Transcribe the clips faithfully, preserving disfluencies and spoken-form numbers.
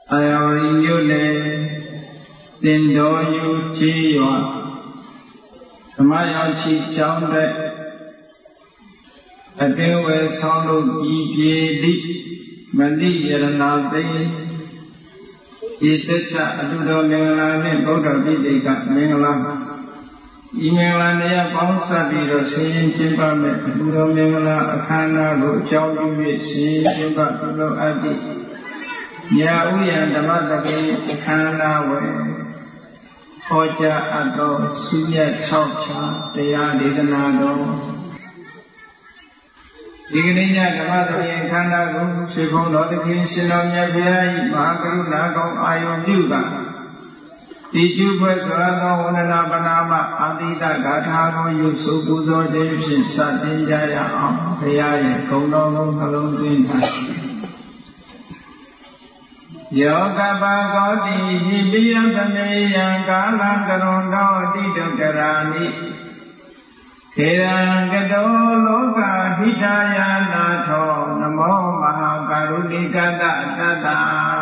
သာယာဝတီမြို့နယ်တင်တော်ယူကျေးရွာဓမ္မရောက်ချီကျောင်းတက်အတွင်းဝယ်ဆောင်လို့ဤပြေသည့်မတိယရဏသိဤစစ္ဆအတုတော်မင်္ဂလာနှင့်ဗုဒ္ဓပိဋကမင်္ဂလာဤမင်္ဂလာတရားပေါင်းစပ်ပြီးတော့ဆင်းရင်ကျင်းပမဲ့အတုတော်မင်္ဂလာအခမ်းအနားကိုအကြောင်းပြု၍ဆင်းရင်ကျင်းပပြုလုပ်အပ်သည့်ညာဥယျာဓမ္မတပိအခမ်းအနားဝယ်ဟောကြားအပ်သောစုမြတ်၆ဖြာတရားဒေသနာတော်ဒီကနေ့ညဓမ္မတပိအခမ်းအနားကိုဆွေဘုံတော်သခင်ရှင်တော်မြတ်ဘုရား၏မဟာကရုဏာကောင်းအာယုန်ပြုပါဒီကျူဖွဲ့ဆိုသောဝန္ဒနာပနာမအာတိတဂါထာတော်ယုစုပူဇော်ခြင်းဖြင့်စတင်ကြရအောင်ဘုရားရဲ့ဂုဏ်တော်ကိုနှလုံးသွင်းထားယောကပါကောတိဟိပိယသမေယံကာလံကရွန်တော်တိတုတရာနိခေရံကတောလောကဟိတယနာထောနမောမဟာကရုဏိကတတတ္တ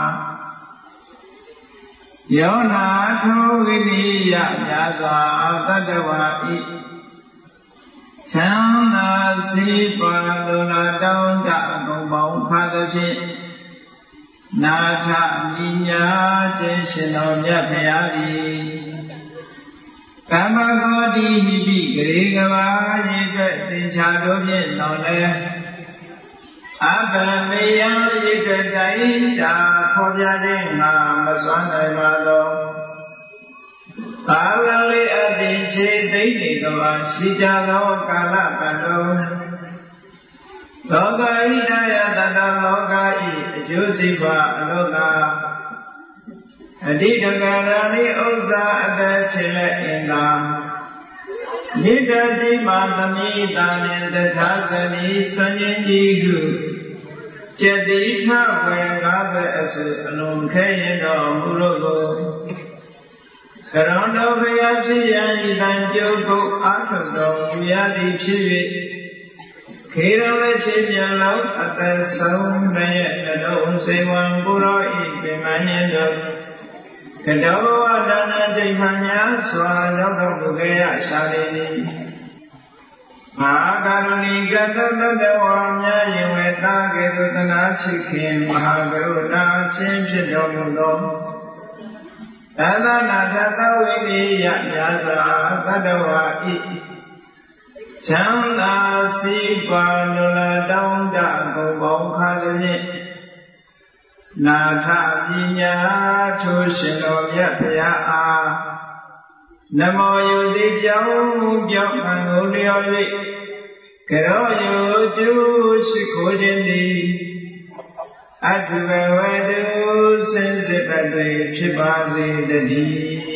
ယောနာထောဝိနိယညာသာတတ္တဝါဤချမ်းသာစီပါလူနာတောင်းတဘုံပေါင်းခါသဖြင့်နာထမိညာခြင်းရှင်တော်မြတ်ဖရာသည်ကမ္မဂောတိဟိပိဂရေကဘာရေအတွက်သင်္ချာတို့ဖြင့်တော်လဲအဘမေယံရေအတွက်တိုင်းတာခေါ်ပြခြင်းငါမစွမ်းနိုင်ပါသောကာလလေးအတိခြေသိမ့်နေကဘာရှိကြသောကာလပတ်လုံးလောကဣဒယတတလောကဤအကျိုးစိပါအလောကအတိတကရာနိဥစ္စာအတချေလက်အင်္ဂါနိတတိမာသမိတာနှင့်တထာဂတိစဉ္ဉ္ကြီးဟုကျတိထဝေငါးဘအစုအလုံးခဲရင်တော်မူလို့ကိုကရုဏတော်ဘုရားဖြစ်ရန်ဤတန်ကြုတ်ကိုအာထုတော်မူရသည်ဖြစ်၍ခေရဝချေပြန်လောက်အတဆုံးမဲ့တတော်စေဝံပုရောဤပင်မညင်တော်ကတောဘဝဒါနတိမှများစွာရောက်တော်မူခဲ့ရရှာလေ၏မဟာကရုဏီကတတတဝါများယင်ဝေတာကဲ့သို့သနာချစ်ခင်မဟာကရုဏာရှင်ဖြစ်တော်မူသောသန္တနာထသဝိနိယညာစွာတတဝါဤချမ်းသာစီပါလူလာတောင်းတဘုံပေါင်းခါသည်ဖြင့်နာထပညာထိုရှင်တော်မြတ်ဖရာအားနမောယုတိပြောင်းမူပြောင်းခံကိုလျော်၍ကရောယုကျူရှိခိုးခြင်းသည်အထုဘဝတုစင်စစ်ပတ်တွေဖြစ်ပါစေတည်းဒီ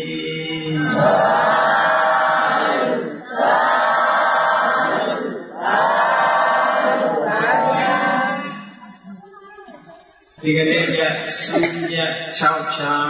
ကနေ့ညစုမြတ်၆ဖြာ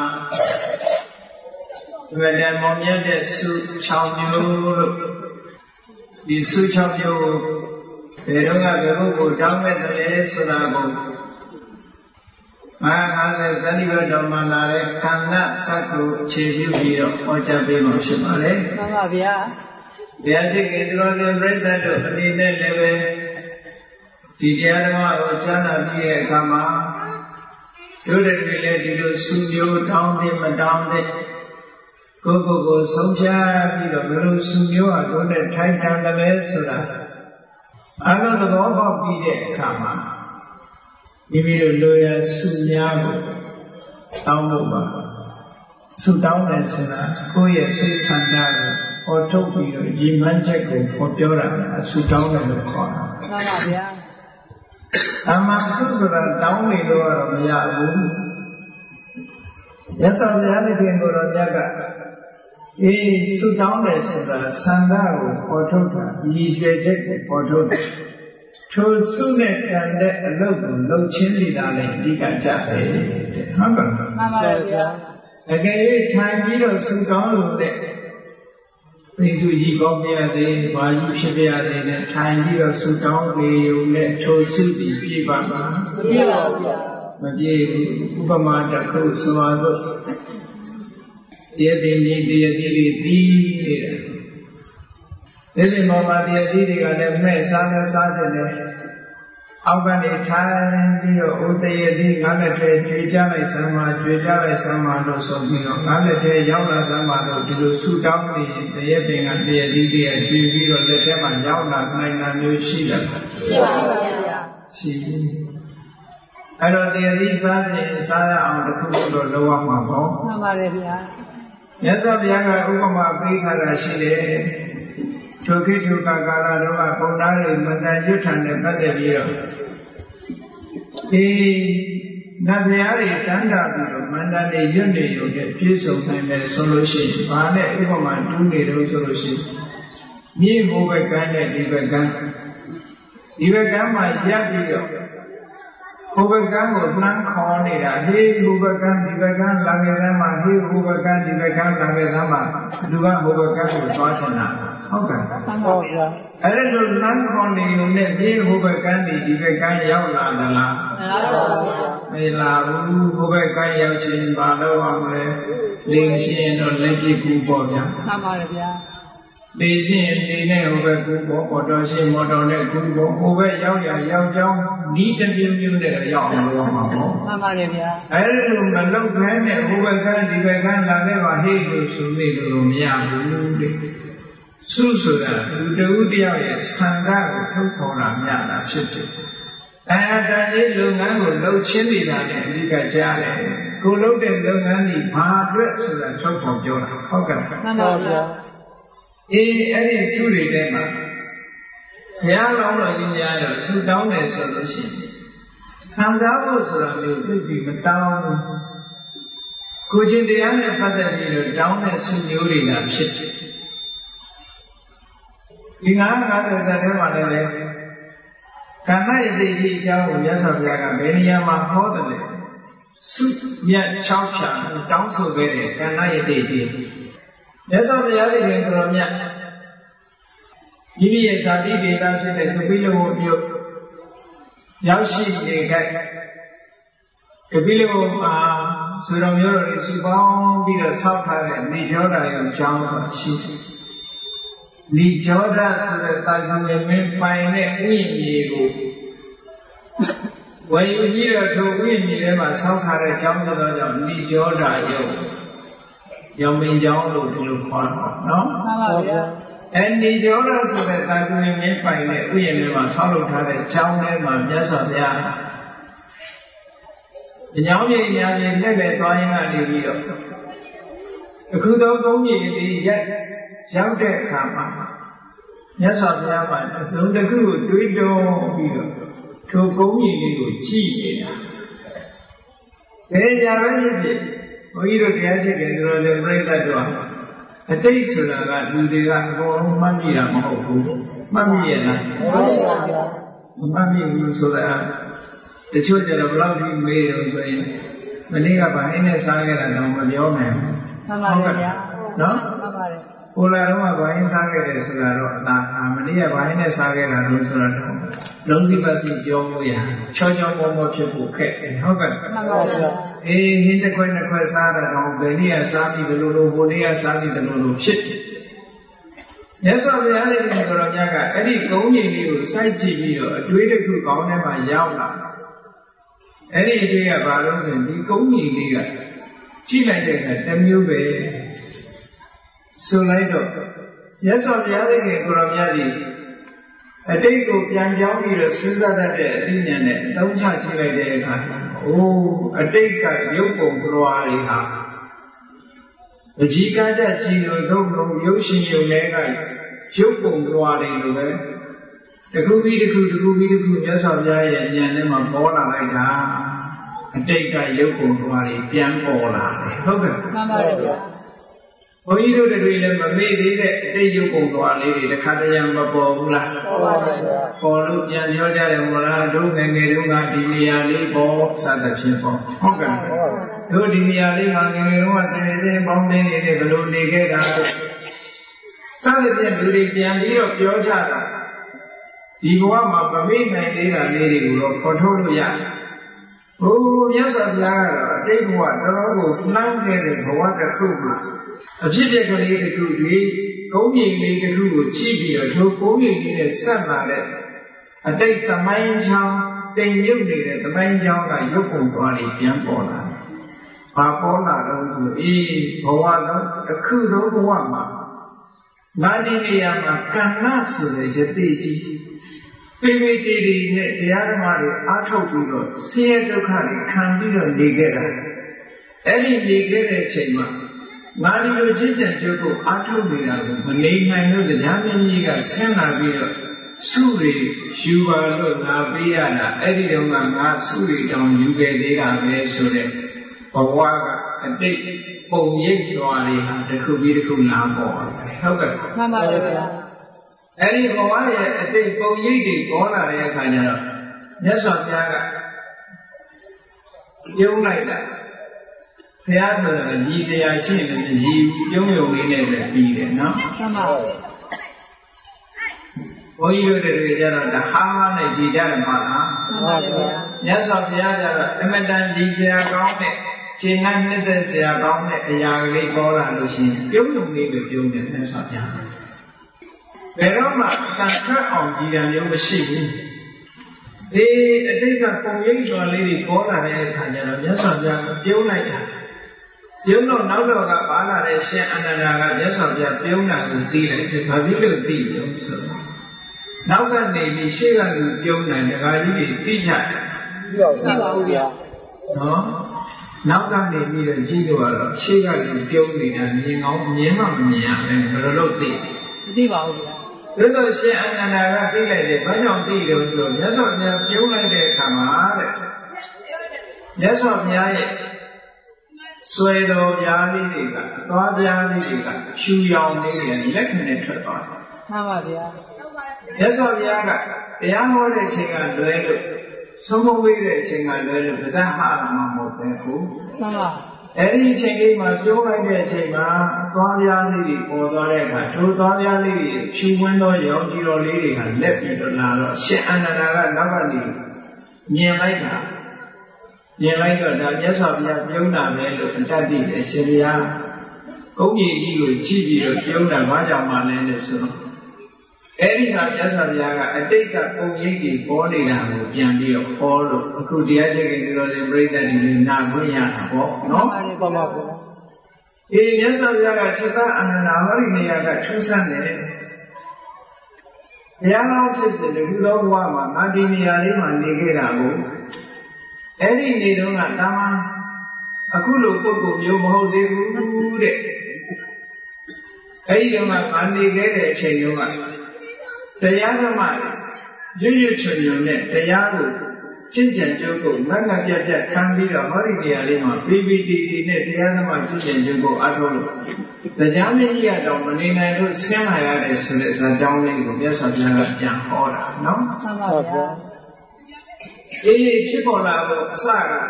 ဝေဒမောမြတ်တဲ့စု၆မျိုးလို့ဒီစု၆မျိုးဘယ်တော့ကဘယ်ဘုကိုတောင်းမဲ့တယ်ဆိုတာကိုမဟာငါးဆယ်ဇဏိဘတော်မှာလာတဲ့ခန္ဓာစက်ကိုခြေပြုပြီးတော့ဟောကြားပေးမှာဖြစ်ပါလေမှန်ပါဗျာဘုရားရှိခိုးတော်ရှင်ပြိဿတို့အနေနဲ့လည်းပဲဒီတရားဓမ္မကိုကြားနာပြီးတဲ့အခါမှာတို့တွေလည်းဒီလိုစုမျိုးတောင်းတဲ့မတောင်းတဲ့ကိုယ့်ကိုယ်ကိုဆုံးဖြတ်ပြီးတော့ဘယ်လိုစုမျိုးဟာတို့နဲ့ထိုင်တန်တယ်လဲဆိုတာအလုံးသဘောပေါက်ပြီးတဲ့အခါမှာမိမိတို့လိုရာစုများကိုတောင်းလို့ပါစုတောင်းတယ်ဆိုတာကိုယ့်ရဲ့စိတ်ဆန္ဒကိုဟောထုတ်ပြီးတော့ရည်မှန်းချက်ကိုဟောပြောတာအစုတောင်းတယ်လို့ခေါ်တာမှန်ပါဗျာအမှန်စုဆိုတာတောင်းနေလို့တော့မရဘူးရသော်ဘုရားသခင်ကိုယ်တော်မြတ်ကအေးစုတောင်းတယ်ဆိုတာဆန္ဒကိုပေါ်ထုတ်တာရည်ရွယ်ချက်ကိုပေါ်ထုတ်တယ်ထိုစုနဲ့ကံတဲ့အလုပ်ကိုလုပ်ချင်းနေတာလည်းအဓိကကြတယ်ဟုတ်ပါဘူးမှန်ပါဗျာအကယ်၍ခြံပြီးတော့စုတောင်းလို့တဲ့သိသူကြီးကောင်းပြရသေးဘာကြီးဖြစ်ပြရသေးနဲ့ထိုင်ပြီးတော့စုတောင်းနေုံနဲ့ထိုစုပြီးပြပါမှာမပြပါဘူးဗျာ Maybe Upamata Kusuazo Yadini, Yadini, This is Mama Yadini and the Mess, Sana Saturday. Augani time, the Udayadi, Ganate, Jujala Sama, Jujala Sama, no something, Ganate, Yauna Samado, to suit out the Yapping and the Yadidi and Juvi or the Shaman Yauna, Nine New Shida. I don't think these are the Saya on the Kudo Loa Mamo. Yes, of Yaga Ukama Bika Shide. Toki to Kakara, Ponari, Mandajutan, and Badavio. The Naviari Tanda, Mandani Yuni, you get piece of time and solution. Vane, Ukama, two little solution. Me move a kind of Ivagan. Ivagama, Yabio. Uvagan was non cornea. He Uvagan, Ivagan, Langazama, he Uvagan, Ivagan, Langazama. Duga Uvagan was Washana. Okay. I don't know non-corny unit, he who began the Ivegan Yaula. May love who began Yachin Balo Amre, Lingshin or Lady Kuboya. Lingshin, Dine over Kubo, or Doshi Modone Kubo, over Yaya Yao, neat and you there, Yao. I don't know Malo Granite, who began the Vegan Laveva, he goes to me, Lumia. Susura, the Udia, Sanga, Tokona, Yana, Shitty. I had a little no chili than Liga Jale. Go load and look at the hard so that top of your okay. In any Suri Dema, Yalong in Yalo, two down as solution. Comes out so that you will be down. Could you the other father down as Suri and Shitty? In our other than Can I be Joe, yes, of Yaga, many of my father? Soup, yet chowcha, down so very, can I be? Yes, of the other thing from Yak. Maybe as I did it, I said that the willow of you. Yashi, they get the willow of Suramio is bound be the South Island, Nijoda, and John Sheep. Nijoda so that I can find it in you. When you hear to win, you never saw her a jump to the Nijoda, you. You mean John to look for, no? And Nijoda so that I can find it, we never saw her a jump and my yes of the other. The young man never trying at the video. The good old only yet. Young day come. Yes, of the other, so the good, we don't to go in to cheat. They are ready. We don't get it and the break that one. A day so that we did not go Mammy and Mammy and Mammy, so that the children of loving male saying, many of our inner saga and on your man. No? Olaroma buying saga is Maria buying a saga and Lonely Bassi Joya, Church of Momo Chipuke, and Hogan. A Hinterquena Quasada, Benia Sami, the Lulu, Bonia Sami, the Lulu ship. Yes, of the other in Goronaga, Eddie Goni, side T V, a tweeted to Gonema Yaula. Any idea about us and the Goni Liga. She like it, the new way. So like yes, of the other in Goronaga. A day go young young leader, Susan, and don't touch it like that. Oh, a day got Yoko Groariha. The Gigaja Gino don't know Yoshin Yonega, Yoko Groari. The Kubi, the Kubi, the Kubi, the Kubi, yes, of Yaya and Yanema Bola like that. A day got Yoko Groari, Pian Bola. Okay. Oh, you know the reason, but maybe they you go to our lady, the Katayama Bola. For Lucian Yoda and Mola, do and Nerunga, Dimiali, Bo, Santa Chipo. Okay. Do Dimiali, Mangaru, and then bombing in the balloon they get out. Saturday, do the Piandi of your chata. Dibuama, Pamina, and lady, for Toya. ဟိုမြတ်စွာဘုရားကတော့အတိတ်ဘဝတော်တော်ကိုနှမ်းခဲ့တဲ့ဘဝတစ်ခုမှာအဖြစ်အပျက်ကလေးတစ်ခုလေးကုန်းကြီးလေးတစ်ခုကိုကြည့်ပြီးတော့ထိုကုန်းကြီးလေးနဲ့ဆက်လာတဲ့အတိတ်သမိုင်းချောင်းတိမ်မြုပ်နေတဲ့သမိုင်းချောင်းကရုပ်ပုံသွားပြီးပြန်ပေါ်လာတယ်။ဘာပေါ်လာတော့ဆိုအေးဘဝတော့တစ်ခုလုံးဘဝမှာငါဒီနေရာမှာကဏ္ဍဆိုတဲ့ယတိကြီးပိပိတိတွေနဲ့တရားဓမ္မတွေအားထုတ်ပြီးတော့ဆင်းရဲဒုက္ခတွေခံပြီးတော့နေခဲ့တာအဲ့ဒီနေခဲ့တဲ့အချိန်မှာငါဒီလိုချင်းချင်ကြုတ်ကိုအားထုတ်နေတာကိုမနေနိုင်လို့တရားမင်းကြီးကဆင်းလာပြီးတော့စုတွေယူပါလို့ငါပေးရတာအဲ့ဒီတော့ကငါစုတွေတောင်ယူခဲ့သေးတာပဲဆိုတဲ့ဘဝကအတိတ်ပုံရိပ်တော်တွေဟာတစ်ခုပြီးတစ်ခုလာပေါ်တယ်ဟုတ်ကဲ့မှန်ပါပါဗျာအဲ့ဒီဘဝရဲ့အတိတ်ပုံရိပ်တွေပေါ်လာတဲ့အခါကျတော့မြတ်စွာဘုရားကပြုံးလိုက်တာဘုရားဆိုတာညီစရာရှိရင်ညီပြုံးရုံလေးနဲ့ပဲပြီးတယ်နော်မှန်ပါပါဘုန်းကြီးတို့တွေကြတော့တဟားနဲ့ညီကြတယ်မှာလားမှန်ပါဗျာမြတ်စွာဘုရားကျတော့အမတန်ညီစရာကောင်းတဲ့ခြေနဲ့နှစ်သက်စရာကောင်းတဲ့အရာကလေးပေါ်လာလို့ရှိရင်ပြုံးရုံလေးပဲပြုံးတယ်မြတ်စွာဘုရားဘယ်တော့မှတန်ခတ်အောင်ကြည်တယ်မျိုးမရှိဘူးဒီအတိတ်ကပုံရိပ်တော်လေးတွေပေါ်လာတဲ့အခါကျတော့မြတ်စွာဘုရားကပြုံးလိုက်တာပြုံးတော့နောက်တော့ကပါလာတဲ့ရှင်အနန္ဒာကမြတ်စွာဘုရားပြုံးတာကိုသိလိုက်တယ်ဘာဖြစ်လို့သိလဲဆိုတော့နောက်ကနေပြီးရှေ့ကလူပြုံးတယ်ဒကာကြီးတွေသိကြတယ်သိပါဘူးဗျာနော်နောက်ကနေပြီးတော့ကြည့်လို့ကတော့ရှေ့ကလူပြုံးနေတာမြင်ကောင်းမြင်မှမမြင်ရဘူးဘယ်လိုလုပ်သိမသိပါဘူးဗျာသို့တော့ရှင်အနန္ဒာကသိလိုက်တယ်ဘာကြောင့်သိလို့ဆိုတော့မြတ်စွာဘုရားပြုံးလိုက်တဲ့အခါမှာတဲ့မြတ်စွာဘုရားရဲ့ဆွေတော်ပြားလေးတွေကအသွားပြားလေးတွေကဖြူရောင်လေးတွေလက်ခံနဲ့ထွက်သွားတယ်မှန်ပါဗျာမြတ်စွာဘုရားကတရားဟောတဲ့အချိန်ကလွဲလို့သုံးဖို့ဝေးတဲ့အချိန်ကလွဲလို့ပါးစပ်ဟာမှာမဟုတ်ပဲဘူးမှန်ပါအဲ့ဒီအချိန်လေးမှာကျိုးလိုက်တဲ့အချိန်မှာသွားပြားလေးတွေပေါ်သွားတဲ့အခါထိုသွားပြားလေးတွေဖြူဝန်းသောရောင်ကြီးတော်လေးတွေကလက်ပြီးတော့လာတော့ရှင်အနန္ဒာကနောက်ကနေမြင်လိုက်တာမြင်လိုက်တော့ဒါမြတ်စွာဘုရားပြုံးတာပဲလို့အတတ်သိတယ်ရှင်ဘုရားကုန်းကြီးကြီးကိုကြည့်ပြီးတော့ပြုံးတာဘာကြောင့်မှလဲလို့ဆိုတော့အဲ့ဒီကမြတ်စွာဘုရားကအတိတ်ကပုံရိပ်တွေပေါ်နေတာကိုပြန်ပြီးတော့ဟောလို့အခုတရားကျင့်ကြတော်စဉ်ပြိဿတွေနာခွင့်ရတာပေါ့နော်မှန်ပါပါဘုရားအေးမြတ်စွာဘုရားကจิตအနန္ဒာဟောဒီနေရာကထူးဆန်းတယ်ဘုရားတော်ဖြစ်စေဒီလိုဘဝမှာငါဒီနေရာလေးမှာနေခဲ့တာကိုအဲ့ဒီနေတော့ကတာမန်အခုလိုပုဂ္ဂိုလ်မျိုးမဟုတ်သေးဘူးတဲ့အဲ့ဒီတော့ကငါနေခဲ့တဲ့အချိန်တုန်းကတရားဓမ္မရွရွချွံချွံနဲ့တရားကိုကျင့်ကြံကြိုးကိုငတ်ငတ်ပြတ်ပြတ်ခံပြီးတော့ဟောဒီနေရာလေးမှာပီပီတီတီနဲ့တရားဓမ္မကျင့်ကြံကြိုးကိုအားထုတ်လို့တရားမင်းကြီးကတော့မနေနိုင်လို့ဆင်းလာရတယ်ဆိုတဲ့ဇာကြောင်းလေးကိုမြတ်စွာဘုရားကပြန်ဟောတာနော်မှန်ပါဗျာအေးဖြစ်ပေါ်လာတော့အစကတော့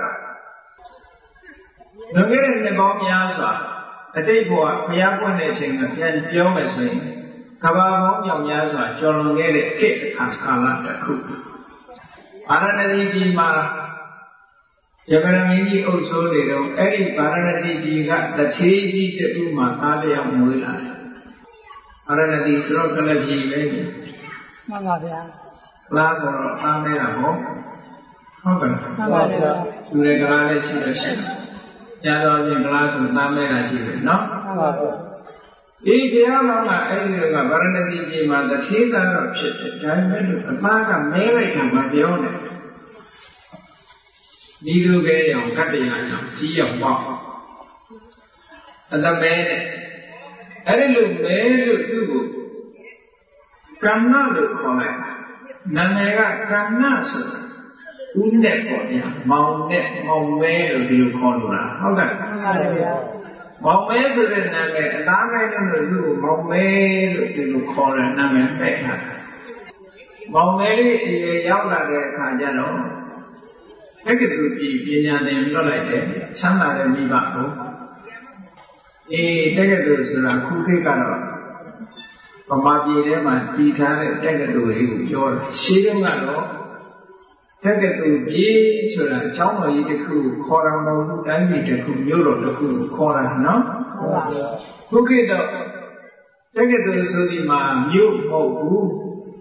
လွန်ခဲ့တဲ့နှစ်ပေါင်းများစွာအတိတ်ဘဝဘုရားပွင့်တဲ့အချိန်ကပြန်ပြောမယ်ဆိုရင်ကဘာပေါင်းကြောင့်များစွာကျော်လွန်ခဲ့တဲ့ခေတ်အခါကာလတစ်ခုဗာရာဏသီပြည်မှာယမရမင်းကြီးအုပ်စိုးနေတော့အဲ့ဒီဗာရာဏသီပြည်ကတချေးကြီးတူမှသားလျောက်မွေးလာတယ်ဗာရာဏသီဆိုတော့ကလပ်ပြည်ပဲမှန်ပါဗျာလားဆိုတော့သားမဲတာဟုတ်ဟုတ်ကဲ့မှန်ပါဗျာသူရကလားလည်းရှိတယ်ရှိတယ်ကြာတော့ပြင်ကလားဆိုသားမဲတာရှိတယ်နော်မှန်ပါဗျာဒီတရားတော်ကအဲ့ဒီကဗာရာဏသီပြည်မှာတထေးသားတော့ဖြစ်တယ်ဒါပေမဲ့အသားကမဲလိုက်တာမပြောနဲ့ဒီလိုပဲရောကတ္တရာရောကြီးရောပေါ့အတမဲနဲ့အဲ့ဒီလိုမဲလို့သူ့ကိုကမ္မလို့ခေါ်လိုက်နာမည်ကကမ္မဆိုတာဦးနဲ့ပေါ့ဗျာမောင်နဲ့မောင်မဲလို့ဒီလိုခေါ်လို့လားဟုတ်ကဲ့ဟုတ်ပါဗျာမောင်မဲဆိုတဲ့နာမည်အသားမဲလို့သူ့ကိုမောင်မဲလို့ဒီလိုခေါ်တဲ့နာမည်ပဲထားတယ်မောင်မဲလေးအရေရောက်လာတဲ့အခါကျတော့တက္ကသိုလ်ပြည်ပညာသင်လွတ်လိုက်တယ်ချမ်းသာတဲ့မိဘကိုအေးတက္ကသိုလ်ဆိုတာခုခေတ်ကတော့ဗမာပြည်ထဲမှာတည်ထားတဲ့တက္ကသိုလ်တွေကိုပြောတယ်ရှင်းတော့ကတော့တက်ကတူပြေးဆိုတာအကြောင်းတော်ကြီးတစ်ခုခေါ်တာမဟုတ်ဘူးတိုင်းပြည်တစ်ခုမြို့တော်တစ်ခုခေါ်တာနော်ခုခေတ်တော့တက်ကတူဆိုဒီမှာမြို့မဟုတ်ဘူး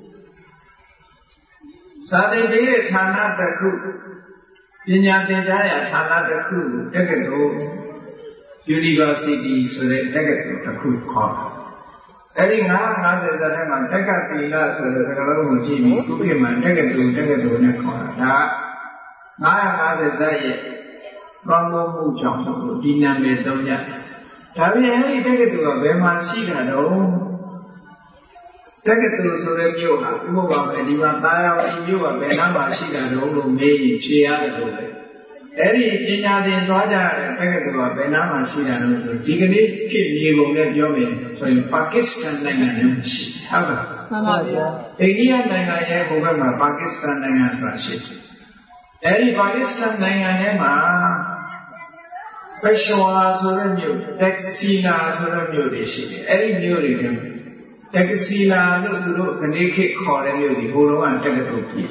စာသင်ပေးတဲ့ဌာနတစ်ခုပညာသင်ကြားရာဌာနတစ်ခုတက်ကတူ University ဆိုတဲ့တက်ကတူတစ်ခုခေါ်တာအဲ့ဒီnine fiftyဇာတ်ထဲမှာတက္ကသီလဆိုတဲ့စကားလုံးကိုကြည့်ပြီးခုခေတ်မှာတက္ကတူတက္ကတူနဲ့ခေါ်တာဒါnine fiftyဇာတ်ရဲ့ကောင်းမှုကြောင့်ဒီနာမည်သုံးကြဒါပြင်အဲ့ဒီတက္ကတူကဘယ်မှာရှိတာတော့တက္ကတူဆိုတဲ့မြို့ဟာဥပမာပဲဒီမှာတာယာဝတီမြို့ကဘယ်နားမှာရှိတာတော့လို့မေးရင်ဖြေရတယ်လို့ပဲအဲ့ဒီပညာသင်သွားကြတဲ့တက္ကသိုလ်ကဘယ်နားမှာရှိတာလို့ဆိုဒီကနေ့ခေတ်မြေပုံနဲ့ပြောမယ်ဆိုရင်ပါကစ္စတန်နိုင်ငံနဲ့ရှိဟုတ်လားမှန်ပါဗျာအိန္ဒိယနိုင်ငံရဲ့ဘုံဘက်မှာပါကစ္စတန်နိုင်ငံဆိုတာရှိတယ်အဲ့ဒီပါကစ္စတန်နိုင်ငံထဲမှာပက်ရှဝါဆိုတဲ့မြို့တက်ဆီလာဆိုတဲ့မြို့တွေရှိတယ်အဲ့ဒီမြို့တွေထဲမှာတက်ဆီလာလို့သူတို့ခဏခေတ်ခေါ်တဲ့မြို့တွေဘိုးတော်ကတက္ကသိုလ်ပြည်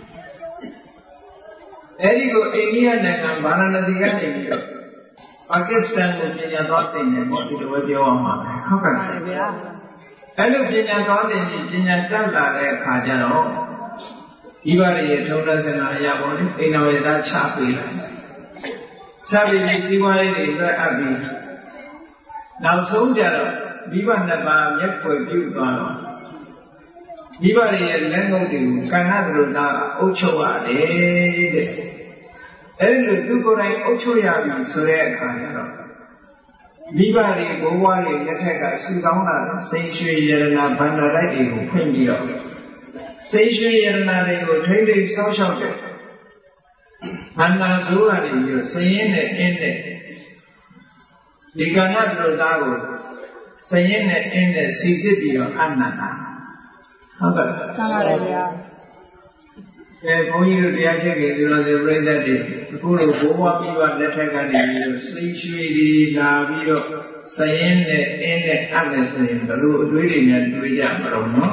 အဲ့ဒီကိုအိန္ဒိယနိုင်ငံဗာရာဏသီကနေပြီးတော့ပါကစ္စတန်ကိုပညာသွားသင်တယ်ပေါ့ဒီလိုပြောအောင်ပါဟုတ်ကဲ့ဗျာအဲ့လိုပညာသွားသင်ပြီးပညာတက်လာတဲ့အခါကျတော့ဒီဘာရဲ့ထုံးတဆင်လာအရာပေါ့လေအိန္ဒဝေသားချပေးလိုက်ချပေးပြီးစီးပွားရေးတွေအတွက်အပ်ပြီးနောက်ဆုံးကြတော့မိဘနှစ်ပါးမျက်ွယ်ပြုသွားတော့မိဘတွေရဲ့လက်ငုပ်တွေကိုကဏ္ဍသလိုသားအုပ်ချုပ်ရတယ်တဲ့အဲ့လိုသူကိုယ်တိုင်အုပ်ချုပ်ရပြီဆိုတဲ့အခါကျတော့မိဘတွေဘိုးဘွားတွေလက်ထက်ကစုဆောင်းလာတဲ့စိတ်ရွှေရတနာဗန္ဒရိုက်တွေကိုဖွင့်ပြီးတော့စိတ်ရွှေရတနာတွေကိုထိမ့်သိမ်းဆောက်ရှောက်တဲ့ဗန္ဒာဆိုးကနေပြီးတော့စရင်နဲ့အင်းနဲ့ဒီကဏ္ဍသလိုသားကိုစရင်နဲ့အင်းနဲ့စီစစ်ပြီးတော့အနန္တာဟုတ်ကဲ့ဆရာပါဗျာအဲဘုန်းကြီးတို့တရားချက်ကြီးသူတော်စပြိဿတ်တွေအခုလိုဘိုးဘွားပြီးတော့လက်ထက်ကနေပြီးတော့စိတ်ရွှေတွေလာပြီးတော့စရင်နဲ့အင်းနဲ့အပ်မယ်ဆိုရင်ဘယ်လိုအတွေးတွေနဲ့တွေးကြမလို့နော်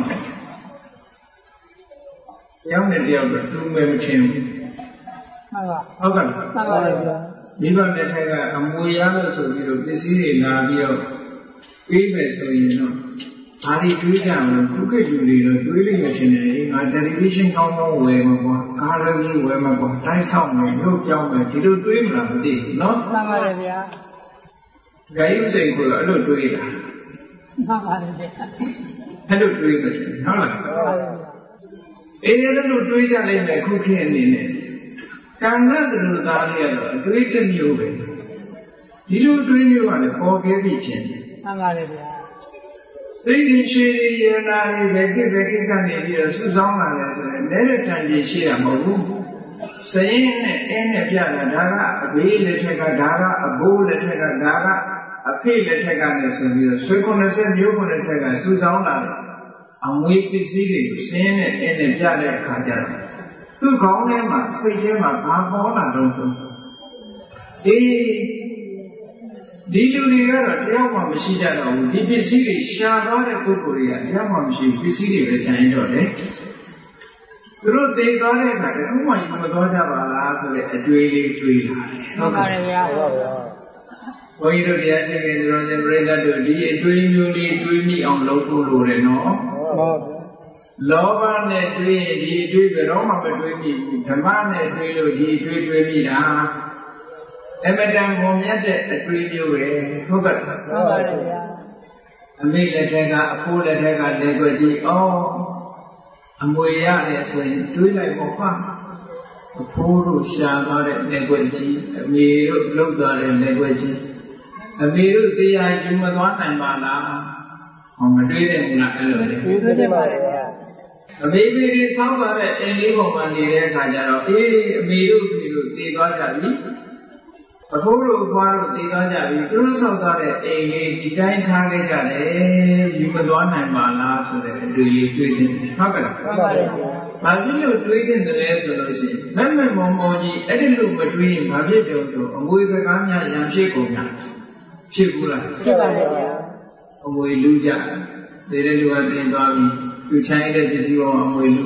တရားနဲ့တရားတော့တူမယ်မချင်းဘူးဟုတ်ပါဟုတ်ကဲ့မှန်ပါဗျာမိဘလက်ထက်ကအမွေရလို့ဆိုပြီးတော့ပစ္စည်းတွေလာပြီးတော့ပြီးမယ်ဆိုရင်တော့အားဒီတွေးကြလို့ခုခေတ်လူတွေတော့တွေးလိမ့်မယ်ထင်တယ်ငါတယ်လီဗီရှင်းကောင်းကောင်းဝယ်မှာပေါ့ကားလည်းဝယ်မှာပေါ့တိုင်းဆောင်မယ်လို့ပြောင်းမယ်ဒီလိုတွေးမလားမသိဘူးနော်မှန်ပါတယ်ဗျာဂိုင်းစိတ်ကိုအဲ့လိုတွေးတာမှန်ပါတယ်ဗျာအဲ့လိုတွေးမယ်ဟုတ်လားမှန်ပါဗျာအေးအဲ့လိုတွေးကြလိမ့်မယ်ခုခေတ်အနေနဲ့ကံကတလူသားလေးကတော့အတွေးတစ်မျိုးပဲဒီလိုတွေးမျိုးကလည်းပေါ်ခဲ့ပြီချင်းမှန်ပါတယ်ဗျာစိတ်ကြီးရှိရနာတွေပဲကိပဲကိကနေပြီးတော့စုဆောင်းလာတယ်ဆိုရင်လည်းလက်တန်ကြီးရှိရမဟုတ်ဘူးစရင်နဲ့အင်းနဲ့ပြတာဒါကအဘေးလက်ထက်ကဒါကအဘိုးလက်ထက်ကဒါကအဖေလက်ထက်ကနဲ့ဆိုပြီးတော့ဆွေး90မျိုး90ကစုဆောင်းလာတယ်အမွေပစ္စည်းတွေကိုစရင်နဲ့အင်းနဲ့ပြတဲ့အခါကျတော့သူ့ခေါင်းထဲမှာစိတ်ထဲမှာဘာပေါ်လာတော့ဆိုအေးဒီလူတွေကတော့တရားမှမရှိကြတော့ဘူးဒီပစ္စည်းတွေရှာသွားတဲ့ပုဂ္ဂိုလ်တွေကတရားမှမရှိဘူးပစ္စည်းတွေပဲခြံတော့တယ်သူတို့သိသွားတဲ့အခါတခုမှယူမသွားကြပါလားဆိုတဲ့အတွေ့အလေးတွေ့လာတယ်ဟုတ်ပါတယ်ဗျာဟုတ်ပါဘုန်းကြီးတို့တရားရှိခိုးသူတော်စင်ပြိဿတ်တို့ဒီအတွေ့အမျိုးလေးတွေးမိအောင်လုပ်ဖို့လိုတယ်နော်ဟုတ်ပါဗျာလောဘနဲ့တွေးရင်ဒီအတွေ့ဘယ်တော့မှမတွေးမိဘူးဓမ္မနဲ့တွေးလို့ဒီအတွေ့တွေးမိတာအမတန်ပုံမြတ်တဲ့အတွေ့အကြုံပဲဟုတ်ကဲ့ဟုတ်ပါတယ်ဗျာအမေလက်ထက်ကအဖိုးလက်ထက်ကလက်ွက်ကြီးအော်အမွေရတယ်ဆိုရင်တွေးလိုက်ပေါ့ကွာအဖိုးတို့ရှာသွားတဲ့လက်ွက်ကြီးအမေတို့လှုပ်သွားတဲ့လက်ွက်ကြီးအမေတို့တရားယူမသွားနိုင်ပါလားဟောမတွေးတယ်ဘူးလားအဲ့လိုလေတွေးတယ်ပါတယ်ဗျာအမေမေတွေဆောင်းသွားတဲ့အိမ်လေးပုံမှာနေတဲ့အခါကျတော့အေးအမေတို့အမေတို့တည်သွားကြပြီအဖိုးတို့အဖွားတို့တည်သွားကြပြီသူတို့ဆောက်သွားတဲ့အိမ်လေးဒီတိုင်းထားခဲ့ကြတယ်ယူမသွားနိုင်ပါလားဆိုတဲ့အတွေ့အကြုံတွေးတယ်ဟုတ်ကဲ့ဟုတ်ပါတယ်။ဘာဖြစ်လို့တွေးတဲ့တယ်ဆိုလို့ရှိရင်မက်မက်မောင်မောင်ကြီးအဲ့ဒီလိုမတွေးရင်ဘာဖြစ်တုံးဆိုအမွေစကားများရံဖြစ်ကုန်များဖြစ်ဘူးလားဖြစ်ပါတယ်ဗျာအမွေလူကြတယ်တဲ့လူကတင်သွားပြီသူချိုင်းတဲ့ပစ္စည်းပေါ်အမွေလူ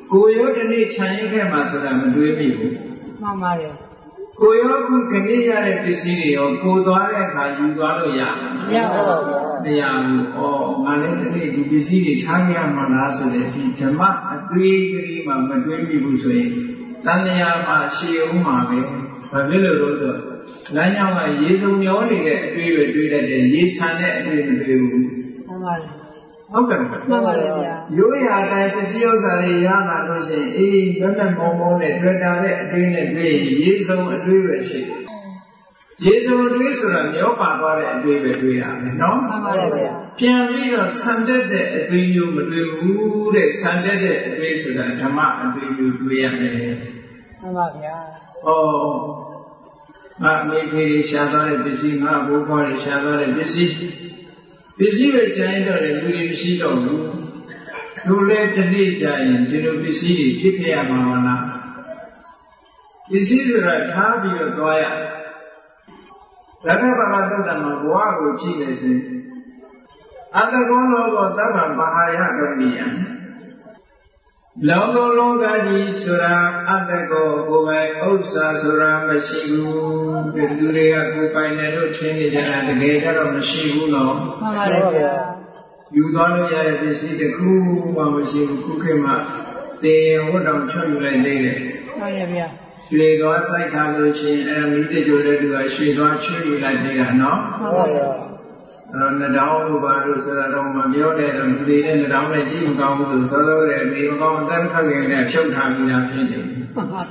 ကိုရောတနေ့ခြံရင်ခဲ့မှာဆိုတာမတွေးမိဘူးမှန်ပါတယ်ကိုရောခုခဏရတဲ့ပစ္စည်းတွေရောကိုသွားတဲ့အခါယူသွားလို့ရမှာမရပါဘူးမရဘူးဩငါလည်းဒီနေ့ဒီပစ္စည်းတွေထားရမှာလားဆိုတဲ့ဒီဓမ္မအတွေးကလေးမှမတွေးမိဘူးဆိုရင်တဏှာမှာရှည်အောင်မှာပဲဘာဖြစ်လို့လဲဆိုတော့လမ်းကြောင်းကရေစုံမျောနေတဲ့အတွေးတွေတွေးတတ်တယ်ရေဆန်တဲ့အတွေးမတွေးဘူးမှန်ပါတယ်ဟုတ်ကဲ့မှန်ပါတယ်ဗျာရိုးရာတိုင်းပစ္စည်းဥစ္စာတွေရလာလို့ရှိရင်အေးဘယ်နဲ့မောင်းမောင်းနဲ့တွေ့တာတဲ့အတွေးနဲ့တွေ့ရင်ရေစုံအတွေးပဲရှိတယ်ရေစုံအတွေးဆိုတာမျောပါသွားတဲ့အတွေးပဲတွေးရမယ်နော်မှန်ပါတယ်ဗျာပြန်ပြီးတော့ဆန်တက်တဲ့အတွေးမျိုးမတွေးဘူးတဲ့ဆန်တက်တဲ့အတွေးဆိုတာဓမ္မအတွေးမျိုးတွေးရမယ်မှန်ပါဗျာဩငါအမေဖေးရှာသွားတဲ့ပစ္စည်းငါဘိုးဘွားတွေရှာသွားတဲ့ပစ္စည်းပစ္စည်းပဲကျန်တော့တယ်လူတွေမရှိတော့ဘူးလူလည်းတစ်နေ့ကြာရင်ဒီလိုပစ္စည်းတွေဖြစ်ခဲ့ရမှာမလားပစ္စည်းဆိုတာထားပြီးတော့သွားရရတ္ထဘာဝတုတ်တံမှာဘဝကိုကြည့်နေစဉ်အတ္တကောလောကသဗ္ဗမဟာယကမိယံလောကလောကကြီးဆိုတာအတ္တကောကိုယ်ပိုင်ဥစ္စာဆိုတာမရှိဘူးဒီလူတွေကကိုယ်ပိုင်တယ်လို့ထင်နေကြတာတကယ်တော့မရှိဘူးနော်မှန်ပါတယ်ဗျာယူသွားလို့ရတဲ့ပစ္စည်းတစ်ခုမှမရှိဘူးခုခေတ်မှာတင်ဝတ်တော်ချွတ်ယူလိုက်သေးတယ်မှန်ပါဗျာရွှေသွားဆိုင်ထားလို့ရှိရင်အဲမိတ္တကြိုတဲ့သူကရွှေသွားချွတ်ယူလိုက်သေးတာနော်မှန်ပါဗျာအဲ့တော့နှတောင်းလို့ပါလို့ဆိုတာတော့မပြောတဲ့တော့လူတွေနဲ့နှတောင်းနဲ့ကြည့်မကောင်းဘူးဆိုစောစောတဲ့ဒီမကောင်းအသက်ခတ်ခင်နဲ့ဖြုတ်ထားပြီးသားဖြစ်နေမှန်ပါဗျာ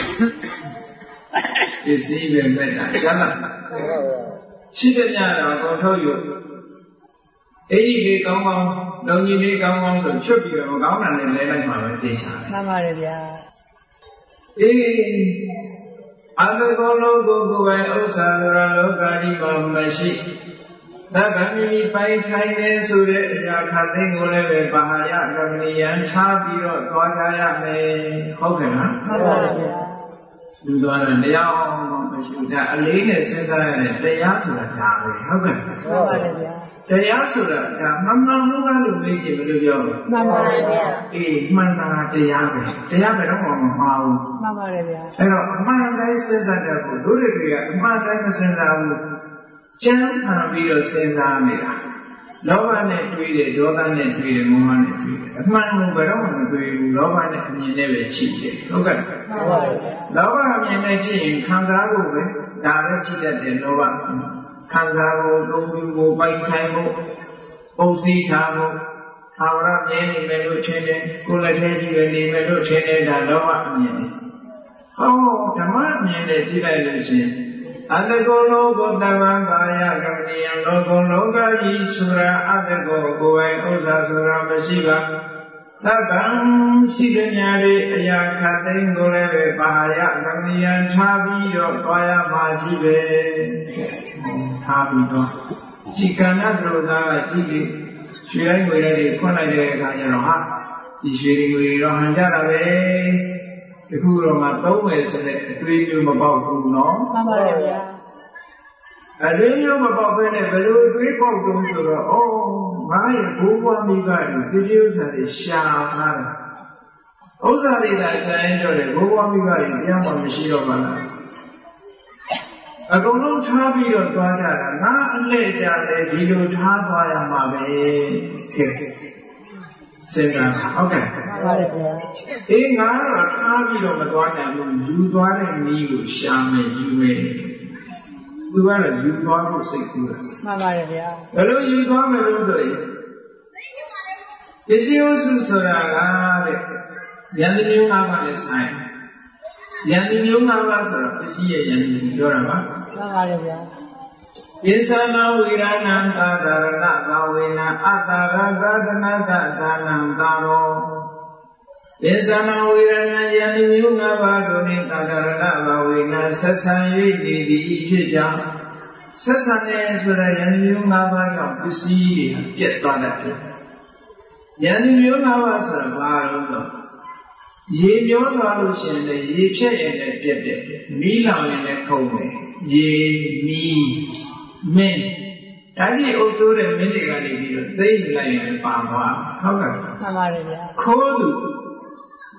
ပစ္စည်းပဲမဲ့တာကျမ်းလားရှိတဲ့ညတော့ကုန်ထုတ်ယူအေးကြီးလေးကောင်းကောင်းလုံကြီးလေးကောင်းကောင်းဆိုချွတ်ပြီးတော့မကောင်းတာနဲ့လဲလိုက်မှာပဲသိချာတယ်မှန်ပါတယ်ဗျာအေးအတ္တကောလောကိုကိုယ်ပိုင်ဥစ္စာဆိုတာလောကကြီးမှာမရှိသဗ္ဗမိမိပိုင်ဆိုင်နေဆိုတဲ့အရာခတ်သိမ်းကိုလည်းပဲပါဟာယကမဏီယံချားပြီးတော့သွားကြရမယ်ဟုတ်ကဲ့လားဟုတ်ပါဗျာလူသွားတယ်တရားအောင်မရှိဘူးဒါအလေးနဲ့စဉ်းစားရတဲ့တရားဆိုတာဒါပဲဟုတ်ကဲ့ဟုတ်ပါတယ်ဗျာတရားဆိုတာဒါမှန်မှန်လို့ကလို့မေးကြည့်ဘယ်လိုပြောလဲမှန်ပါတယ်ဗျာအေးမှန်တာတရားပဲတရားပဲတော့မမှားဘူးမှန်ပါတယ်ဗျာအဲ့တော့အမှန်တိုင်းစဉ်းစားတတ်ဖို့တို့တွေကအမှန်တိုင်းမစဉ်းစားဘူးကျမ်းခံပြီးတော့စဉ်းစားနေတာလောဘနဲ့တွေးတယ်ဒေါသနဲ့တွေးတယ်မောဟနဲ့တွေးတယ်အမှန်ကိုဘယ်တော့မှမတွေးဘူးလောဘနဲ့အမြင်နဲ့ပဲချိတယ်ဟုတ်ကဲ့မှန်ပါဗျာလောဘအမြင်နဲ့ချိရင်ခံစားဖို့ပဲဒါပဲချိတတ်တယ်လောဘခံစားဖို့သုံးပြီးကိုပိုင်ဆိုင်ဖို့ပုံစည်းထားဖို့အာဝရမြင်နေမယ်လို့ထင်တယ်ကိုယ်လက်ထဲကြည့်ရနေမယ်လို့ထင်တယ်ဒါလောဘအမြင်နဲ့ဟောဓမ္မအမြင်နဲ့ကြည့်လိုက်လို့ရှိရင်အတ္တကောလောကသဗ္ဗံကာယကမဏိယံလောကလောကကြီးဆိုတာအတ္တကောကိုယ်ပိုင်ဥစ္စာဆိုတာမရှိပါသဗ္ဗံရှိတဲ့ညာတွေအရာခတ်သိမ်းကိုလည်းပဲပါယကမဏိယံထားပြီးတော့သွားရမှာကြီးပဲထားပြီးတော့ជីကဏ္ဍကရောသားကကြည့်ပြီးရွှေတိုင်းငွေတိုင်းခွန်းလိုက်တဲ့အခါကျတော့ဟာဒီရွှေတွေငွေတွေတော့ဟန်ကြတာပဲဒီခုတော့မှသုံးမယ်ဆိုတဲ့အတွေးမျိုးမပေါက်ဘူးနော်မှန်ပါတယ်ဗျာအတွေးမျိုးမပေါက်ဘဲနဲ့ဘယ်လိုအတွေးပေါက်တုံးဆိုတော့ဩငါရဲ့ဘိုးဘွားမိဘတွေပစ္စည်းဥစ္စာတွေရှာထားတာဥစ္စာတွေသာကျန်တော့တယ်ဘိုးဘွားမိဘတွေတရားမှမရှိတော့ပါလားအကုန်လုံးထားပြီးတော့သွားကြတာငါအလှည့်ကြတယ်ဒီလိုထားသွားရမှာပဲတဲ့စဉ်းစားဟုတ်ကဲ့မှန်ပါတယ်ဗျာအေးငါတော့ထားပြီးတော့မသွားနိုင်ဘူးယူသွားတဲ့နည်းကိုရှာမယ်ယူမယ်သူကတော့ယူသွားဖို့စိတ်ကူးတာမှန်ပါတယ်ဗျာဘယ်လိုယူသွားမလို့ဆိုရင်ပစ္စည်းဥစ္စုဆိုတာကတဲ့ဉာဏ်မျိုးငါးပါးနဲ့ဆိုင်ဉာဏ်မျိုးငါးပါးဆိုတော့ပစ္စည်းရဲ့ဉာဏ်မျိုးပြောတာပါမှန်ပါတယ်ဗျာပိသနာဝိရဏံသာသရဏသာဝေနအတ္တရသဒနာတသာနံသာရောပိသနာဝိရဏံယန္တိမျိုးငါးပါးတို့နှင့်သာသရဏသာဝေနဆက်ဆံ၍တည်သည်ဖြစ်ကြောင်းဆက်ဆံနေဆိုတဲ့ယန္တိမျိုးငါးပါးကြောင့်ပစ္စည်းတွေပြတ်သွားတတ်တယ်ယန္တိမျိုးငါးပါးဆိုတာဘာလို့လဲရေပြောသွားလို့ရှိရင်လည်းရေဖြတ်ရင်လည်းပြတ်တယ်မီးလောင်ရင်လည်းခုန်တယ်ရေမီးမင်းဒါကြီးအုပ်စိုးတဲ့မင်းတွေကနေပြီးတော့သိမ့်လိုက်ရင်ပါသွားဟုတ်ကဲ့မှန်ပါတယ်ဗျာခိုးသူ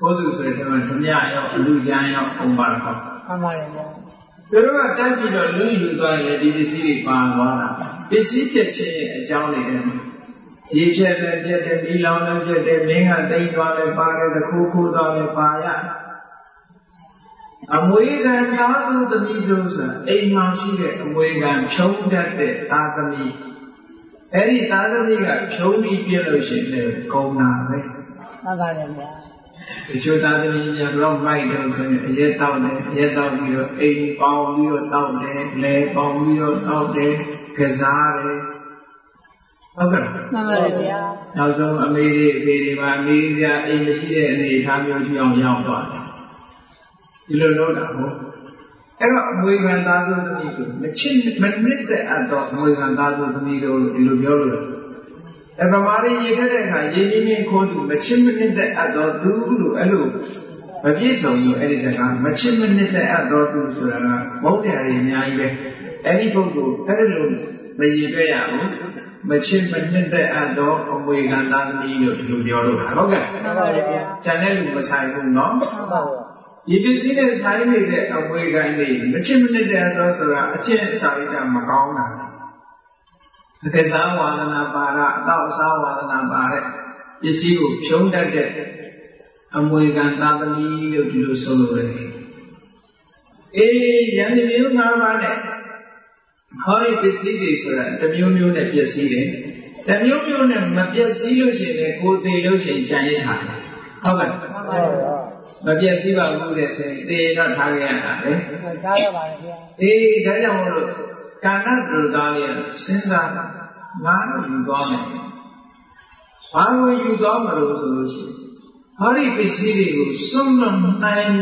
ဘောဓုဆိုတဲ့မှာဓမြရောက်အလူချမ်းရောက်ပုံပါတော့မှန်ပါတယ်ဗျာသူတို့ကတက်ပြီးတော့လူယူသွားရင်ဒီပစ္စည်းတွေပါသွားတာပစ္စည်းဖြစ်ခြင်းရဲ့အကြောင်းတွေနဲ့ရေဖြတ်တဲ့ပြက်တဲ့ဒီလောင်တဲ့ပြက်တဲ့မင်းကတိတ်သွားလဲပါတယ်သခိုးခိုးသွားလဲပါရအမွေခံသားစုသမီးစုဆိုအိမ်မှာရှိတဲ့အမွေခံဖြုံးတတ်တဲ့သားသမီးအဲ့ဒီသားသမီးကဖြုံးပြီးပြည့်လို့ရှိရင်ကုံနာပဲမှန်ပါတယ်ဗျာဒီချိုသားသမီးများတော့မိုက်တော့ဆိုရင်အရက်တောက်တယ်အရက်တောက်ပြီးတော့အိမ်ပေါင်းပြီးတော့တောက်တယ်လဲပေါင်းပြီးတော့တောက်တယ်ကစားတယ်ဟုတ်ကဲ့မှန်ပါတယ်ဗျာနောက်ဆုံးအမေတွေအဖေတွေမှာနေကြအိမ်မရှိတဲ့အနေအထားမျိုးရှိအောင်ရောက်သွားတယ်ဒီလိုလုပ်တာဟုတ်အဲ့တော့အမွေခံသားစုသမီးဆိုမချစ်မနစ်တဲ့အတော့အမွေခံသားစုသမီးတို့ဒီလိုပြောလို့အဲ့ဗမာရီရေထက်တဲ့အခါရေကြီးကြီးခိုးသူမချစ်မနစ်တဲ့အတော့သူလို့အဲ့လိုမပြည့်စုံဘူးအဲ့ဒီစကားမချစ်မနစ်တဲ့အတော့သူဆိုတာကမဟုတ်တယ်အများကြီးပဲအဲ့ဒီပုဂ္ဂိုလ်အဲ့ဒီလိုမရည်တွေ့ရဘူးမချစ်မနစ်တဲ့အတော့အမွေခံသားသမီးလို့ဒီလိုပြောလို့ဟုတ်ကဲ့မှန်ပါတယ်ဗျာကျန်တဲ့လူမဆိုင်ဘူးနော်မှန်ပါဘူးဒီပစ္စည်းနဲ့ဆိုင်နေတဲ့အမွေခံတွေမချစ်မနစ်တဲ့အတော့ဆိုတာအကျင့်အစာရိတ္တမကောင်းတာအကစားဝါဒနာပါရအတော့အစားဝါဒနာပါတဲ့ပစ္စည်းကိုဖြုံးတတ်တဲ့အမွေခံသားသမီးလို့ဒီလိုဆိုလိုတယ်အေးယန္တမျိုးငါးပါးနဲ့ဟောဒီပစ္စည်းတွေဆိုတာတစ်မျိုးမျိုးနဲ့ပစ္စည်းတယ်တစ်မျိုးမျိုးနဲ့မပစ္စည်းလို့ရှိရင်ကိုယ်သေးလို့ရှိရင်ကြံရစ်တာဟုတ်ကဲ့မှန်ပါပါမပစ္စည်းပါဘူးတဲ့ဆိုရင်သေတော့ထားရတာပဲထားရပါတယ်ဗျာအေးဒါကြောင့်မို့လို့ကာဏတုသားလေးစဉ်းစားငါတို့ယူသွားမယ်ဘာလို့ယူသွားမလို့ဆိုလို့ရှိရင်ဟောဒီပစ္စည်းတွေကိုစွန့်လွတ်နိုင်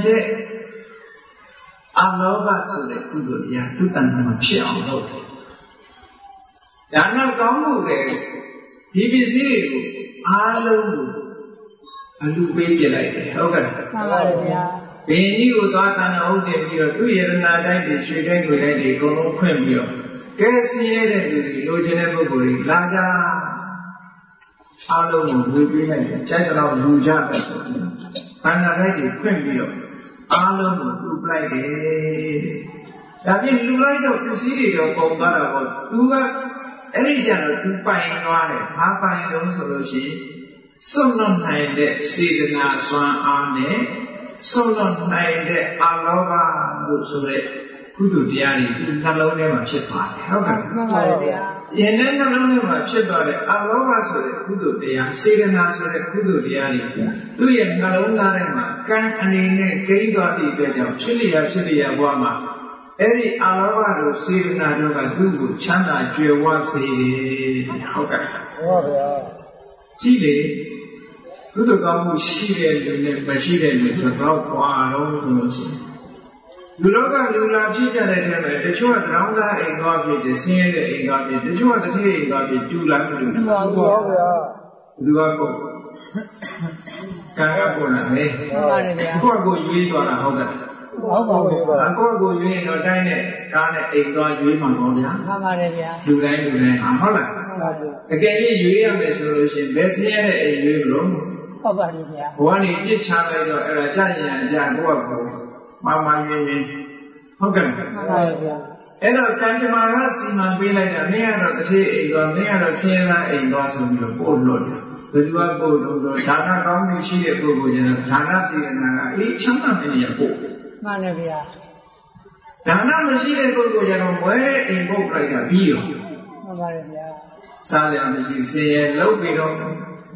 တဲ့အလောဘဆိုတဲ့ကုသိုလ်တရားသူတန်ခါမဖြစ်အောင်လုပ်တယ်ဒါနောက်ကောင်းမှုတွေဒီပစ္စည်းတွေကိုအားလုံးကိုအလူပေးပြလိုက်တယ်ဟုတ်ကဲ့မှန်ပါတယ်ဗျာဘင်းကြီးကိုသွားတန်ဟုတ်တယ်ပြီးတော့သူ့ရတနာတိုင်းတွေရွှေတိုင်းတွေတိုင်းတွေအကုန်လုံးဖွင့်ပြီးတော့ကဲဆင်းရဲတဲ့လူတွေလိုချင်တဲ့ပုဂ္ဂိုလ်တွေလာကြအားလုံးကိုဝေပေးလိုက်တယ်ကြိုက်တော့လူကြတယ်ဆိုတော့ခန္ဓာတိုင်းတွေဖွင့်ပြီးတော့အားလုံးကိုလူပလိုက်တယ်ဒါပြင်လူလိုက်တော့ပစ္စည်းတွေတော့ပုံသွားတာပေါ့သူကအဲ့ဒီကြတော့သူပိုင်သွားတယ်ဘာပိုင်တော့ဆိုလို့ရှိရင်စွန့်လွတ်နိုင်တဲ့စေတနာစွမ်းအားနဲ့စွန့်လွတ်နိုင်တဲ့အလောဘလို့ဆိုတဲ့ကုသိုလ်တရားတွေဒီနှလုံးထဲမှာဖြစ်ပါတယ်ဟုတ်ကဲ့မှန်ပါတယ်ဗျာယင်းတဲ့နှလုံးထဲမှာဖြစ်သွားတဲ့အလောဘဆိုတဲ့ကုသိုလ်တရားစေတနာဆိုတဲ့ကုသိုလ်တရားတွေသူ့ရဲ့နှလုံးသားထဲမှာကံအနေနဲ့ကိန်းသွားတဲ့အတွက်ကြောင့်ဖြစ်လျာဖြစ်လျာဘဝမှာအဲ့ဒီအလောဘတို့စေတနာတို့ကသူ့ကိုချမ်းသာကြွယ်ဝစေတယ်ဟုတ်ကဲ့ဟုတ်ပါဗျာကြည့်လေကုသိုလ်ကောင်းမှုရှိတဲ့လူနဲ့မရှိတဲ့လူဆိုတော့ကွာတော့ဆိုလို့ရှိရင်လူလောကလူလာဖြစ်ကြတဲ့ထဲမှာတချို့ကတောင်းသားအိမ်သွားဖြစ်တယ်ဆင်းရဲတဲ့အိမ်သွားဖြစ်တချို့ကတစ်ထည့်အိမ်သွားဖြစ်တူလာတူလာပါဗျာလူကကိုကံကပေါ်လာတယ်ဟုတ်ပါတယ်ဗျာကိုယ့်ကိုရွေးသွားတာဟုတ်ကဲ့ဟုတ်ပါဘူးဗျာကိုယ့်ကိုရွေးတော့တိုင်းနဲ့ကားနဲ့အိမ်သွားရွေးမှာပေါ့ဗျာမှန်ပါတယ်ဗျာလူတိုင်းလူတိုင်းဟုတ်လားမှန်ပါဗျာအကယ်၍ရွေးရမယ်ဆိုလို့ရှိရင်ဘယ်ဆင်းရဲတဲ့အိမ်ရွေးမလို့ဟုတ်ပါတယ်ဗျာဘဝနေပြစ်ချလိုက်တော့အဲ့ဒါကြာရင်ကြာကိုယ့်ကိုမာမရင်းရင်းဟုတ်ကဲ့မှန်ပါတယ်ဗျာအဲ့တော့ကံကြမ္မာကစီမံပေးလိုက်တာမင်းကတော့တစ်ထည့်အိမ်သွားမင်းကတော့ဆင်းရဲတဲ့အိမ်သွားဆိုပြီးတော့ပို့လို့တယ်ဘယ်သူကပို့လို့ဆိုဒါနကောင်းမှုရှိတဲ့ပုဂ္ဂိုလ်ကျတော့ဒါနစေတနာကအေးချမ်းသာတဲ့နေရာပို့မှန်တယ်ဗျာဒါနမရှိတဲ့ပုဂ္ဂိုလ်ကျတော့ဝဲအိမ်ပုတ်လိုက်တာပြီးရောမှန်ပါတယ်ဗျာစားရမရှိဆင်းရဲလုပ်ပြီးတော့ဟော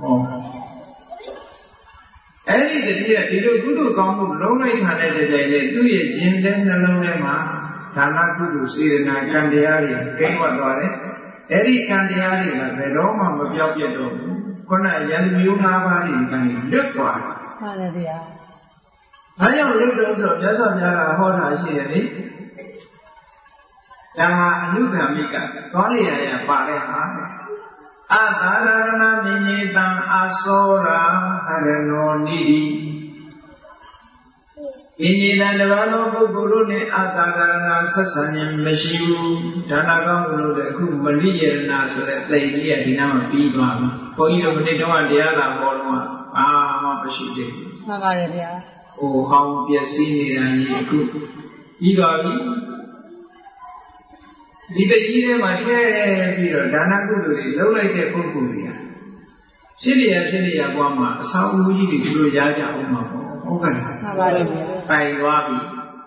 အဲ့ဒီတတိယဒီလိုကုသိုလ်ကောင်းမှုလုံးလိုက်ခါတဲ့တိုင်နဲ့သူ့ရဲ့ရင်ထဲနှလုံးထဲမှာဒါနကုသိုလ်စေတနာကံတရားတွေကိန်းဝတ်သွားတယ်အဲ့ဒီကံတရားတွေကဘယ်တော့မှမပြောက်ပြတ်တော့ဘူးခုနယန္တမျိုး၅ပါးတွေကနေလွတ်သွားတယ်မှန်တယ်ဗျာဘာကြောင့်လွတ်တော့ဆိုမြတ်စွာဘုရားကဟောတာရှိတယ်လေဒါဟာအနုဂံမိကသွားရရပါတဲ့ဟာအသာရဏမိမိတံအသောရာဟရနောနိတိဣညေတံတဘာသောပုဂ္ဂိုလ်တို့နဲ့အသာရဏဆက်ဆံခြင်းမရှိဘူးဒါနကောင်းလို့လည်းအခုမလိယရဏဆိုတဲ့သိလေးကဒီနားမှာပြီးသွားပြီဘုန်းကြီးတို့မနေ့တုန်းကတရားသာဟောတော့ဘာမှမရှိသေးဘူးမှန်ပါတယ်ဗျာဟိုဟောင်းပျက်စီးနေတာကြီးအခုပြီးသွားပြီဒီတကြီးထဲမှာထည့်ပြီးတော့ဒါနကုသိုလ်တွေလုပ်လိုက်တဲ့ပုဂ္ဂိုလ်တွေကဖြစ်နေရဖြစ်နေရဘဝမှာအဆောင်အဦးကြီးတွေသူတို့ရကြအောင်မှာပေါ့ဟုတ်ကဲ့လားမှန်ပါတယ်ဗျာတိုင်သွားပြီ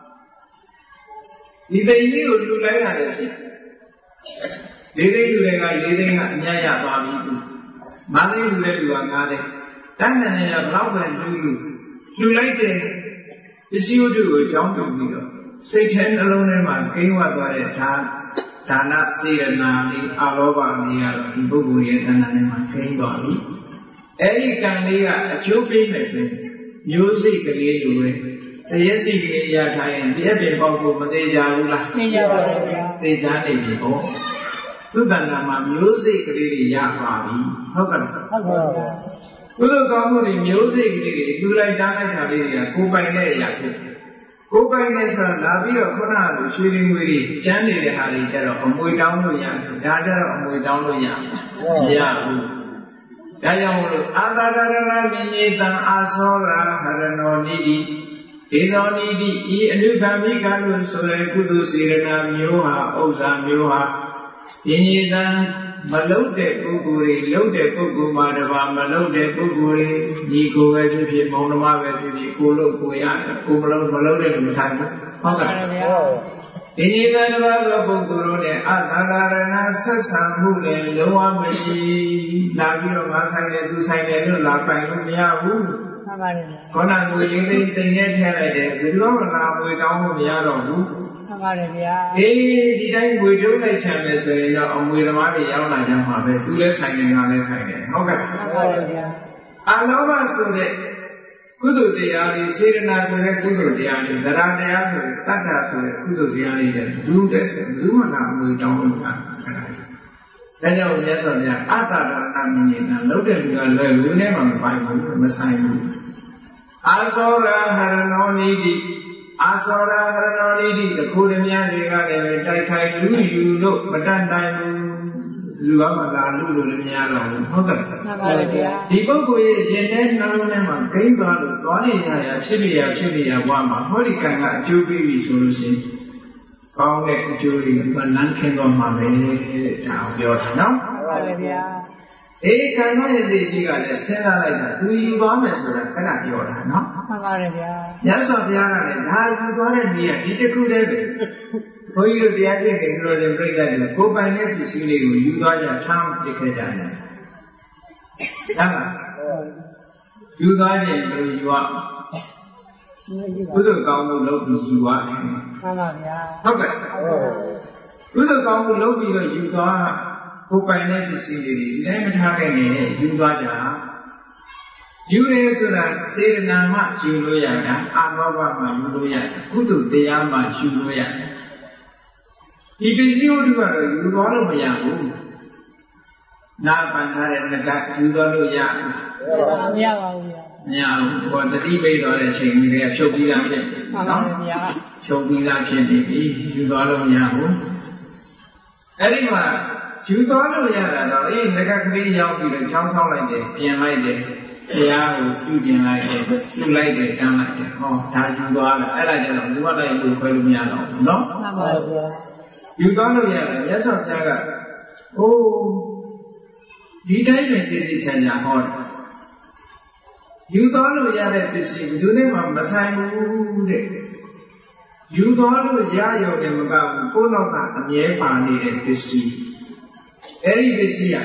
ဒီတကြီးကိုလူလိုက်တာလည်းဖြစ်လေးသိန်းလူတွေကလေးသိန်းကအများရသွားပြီငါးသိန်းလူတဲ့လူကငါးသိန်းတန်းတဲ့နေရာဘလောက်ပဲလူလူလူလိုက်တဲ့ပစ္စည်းဝတ္ထုကိုကြောင်းပြုပြီးတော့စိတ်ထဲနှလုံးထဲမှာကိန်းဝတ်သွားတဲ့ဒါဒါနစေရနာလေးအလောဘလေးကတော့ဒီပုဂ္ဂိုလ်ရဲ့တဏ္ဍာထဲမှာကိန်းသွားပြီအဲဒီကံလေးကအကျိုးပေးမယ်ဆိုရင်မျိုးစိတ်ကလေးလိုပဲတရေစိတ်ကလေးရထားရင်တရက်ပင်ပေါက်ကိုမသေးကြဘူးလားသိကြပါဘူးဗျာသိကြနေပြီဟောသူတဏ္ဍာမှာမျိုးစိတ်ကလေးတွေရပါပြီဟုတ်ကဲ့ဟုတ်ပါဘူးကုသိုလ်ကောင်းမှုတွေမျိုးစိတ်ကလေးတွေလူလိုက်တားလိုက်တာလေးတွေကကိုယ်ပိုင်တဲ့အရာဖြစ်ကိုယ်ပိုင်တဲ့ဆိုတာလာပြီးတော့ခုနကလိုရွှေလင်းငွေတွေကျန်းနေတဲ့ဟာတွေကျတော့အမွေတောင်းလို့ရတယ်ဒါကြတော့အမွေတောင်းလို့ရမရဘူးဒါကြောင့်မလို့အာသာရဏမိညေတံအာသောရာဟရဏောနိတိဒေသောနိတိဤအနုဂမိကလို့ဆိုတဲ့ကုသိုလ်စေရနာမျိုးဟာဥစ္စာမျိုးဟာမိညေတံမလုတ်တဲ့ပုဂ္ဂိုလ်တွေလုတ်တဲ့ပုဂ္ဂိုလ်မှာတပါမလုတ်တဲ့ပုဂ္ဂိုလ်တွေညီကိုပဲဖြစ်ဖြစ်မောင်နှမပဲဖြစ်ဖြစ်ကိုလုတ်ကိုရတယ်ကိုမလုတ်မလုတ်တဲ့လူမဆိုင်ဘူးဟုတ်ကဲ့ဗျာဒီညီတန်တပါးသောပုဂ္ဂိုလ်တို့နဲ့အသာရဏဆက်ဆံမှုနဲ့လုံးဝမရှိလာပြီးတော့ငါဆိုင်တယ်သူဆိုင်တယ်လို့လာပိုင်လို့မရဘူးမှန်ပါတယ်ခေါင်းငွေရင်းသိမ်းသိမ်းနဲ့ထည့်လိုက်တယ်ဘယ်လိုမှလာငွေတောင်းလို့မရတော့ဘူးမှန်ပါတယ်ဗျာအေးဒီတိုင်းငွေတိုးလိုက်ချင်တယ်ဆိုရင်တော့အငွေသမားတွေရောက်လာကြမှာပဲသူလည်းဆိုင်တယ်ငါလည်းဆိုင်တယ်ဟုတ်ကဲ့မှန်ပါတယ်ဗျာအလောဘဆိုတဲ့ကုသိုလ်တရားတွေစေရနာဆိုတဲ့ကုသိုလ်တရားတွေသရတရားဆိုတဲ့တတ္တဆိုတဲ့ကုသိုလ်တရားတွေတဲ့လူတဲ့ဆက်လူမနာငွေတောင်းလို့တာဒါကြောင့်မြတ်စွာဘုရားအတ္တရဏမင်းကြီးကလုံးတဲ့လူကလွယ်လူနဲ့မှမပိုင်ဘူးမဆိုင်ဘူးအာသောရဟရဏောနိတိအာသောရဟရဏောနိတိတခုတည်းများတွေကလည်းတိုက်ခိုက်လူယူလို့မတတ်နိုင်ဘူးလူကမှလာလူလို့လည်းမရတော့ဘူးဟုတ်ကဲ့မှန်ပါတယ်ဗျာဒီပုဂ္ဂိုလ်ရဲ့ရင်ထဲနှလုံးထဲမှာဂိမ်းသွားလို့သွားနေရရဖြစ်နေရဖြစ်နေရဘဝမှာဟောဒီကံကအကျိုးပေးပြီဆိုလို့ရှိရင်ကောင်းတဲ့အကျိုးတွေကလမ်းခင်းသွားမှာပဲဒါကိုပြောတာနော်မှန်ပါတယ်ဗျာအေးခန္ဓာရဲ့သိကြီးကလည်းစဉ်းစားလိုက်တာသူယူသွားမယ်ဆိုတာခဏပြောတာနော်မှန်ပါတယ်ဗျာမြတ်စွာဘုရားကလည်းဒါယူသွားတဲ့နေရာဒီတစ်ခုတည်းပဲဘုန်းကြီးတို့တရားကျင့်တယ်လို့လည်းပြိတ္တတယ်ကိုယ်ပိုင်တဲ့ပစ္စည်းလေးကိုယူသွားကြထားပြခဲ့ကြတယ်ဟုတ်လားယူသွားရင်ဘယ်လိုယူရကုသိုလ်ကောင်းမှုလုပ်ပြီးယူသွားတယ်မှန်ပါဗျာဟုတ်ကဲ့ကုသိုလ်ကောင်းမှုလုပ်ပြီးတော့ယူသွားကိုယ်ပိုင်တဲ့ပစ္စည်းတွေဒီတိုင်းမထားခဲ့နဲ့ယူသွားကြယူရဲဆိုတာစေတနာမှယူလို့ရတာအာဘောဘမှယူလို့ရတယ်ကုသိုလ်တရားမှယူလို့ရတယ်ဒီပစ္စည်းဝတ္ထုကတော့ယူသွားလို့မရဘူးနာပန်ထားတဲ့ငကယူသွားလို့ရမရပါဘူးဗျာမရဘူးဟောတတိပိတ်သွားတဲ့ချိန်ကြီးတွေကဖြုတ်ပြီးသားဖြစ်မှန်ပါဗျာဖြုတ်ပြီးသားဖြစ်နေပြီယူသွားလို့မရဘူးအဲ့ဒီမှာယူသွားလို့ရတာတော့အေးငကကလေးရောက်ပြီးတော့ချောင်းဆောင်းလိုက်တယ်ပြင်လိုက်တယ်တရားကိုပြုပြင်လိုက်တယ်ပြုလိုက်တယ်တန်းလိုက်တယ်ဟောဒါယူသွားတာအဲ့ဒါကြတော့ဒီဘက်လိုက်လို့ခွဲလို့မရတော့ဘူးနော်မှန်ပါဗျာယူသွားလို့ရတယ်မြတ်စွာဘုရားကအိုးဒီတိုင်းပဲတည်တည်ချာချာဟောတယ်ယူသွားလို့ရတဲ့ပစ္စည်းဘယ်သူနဲ့မှမဆိုင်ဘူးတဲ့ယူသွားလို့ရရုံနဲ့မကဘူးကိုယ်တော့ကအမြဲပါနေတဲ့ပစ္စည်းအဲ့ဒီပစ္စည်းက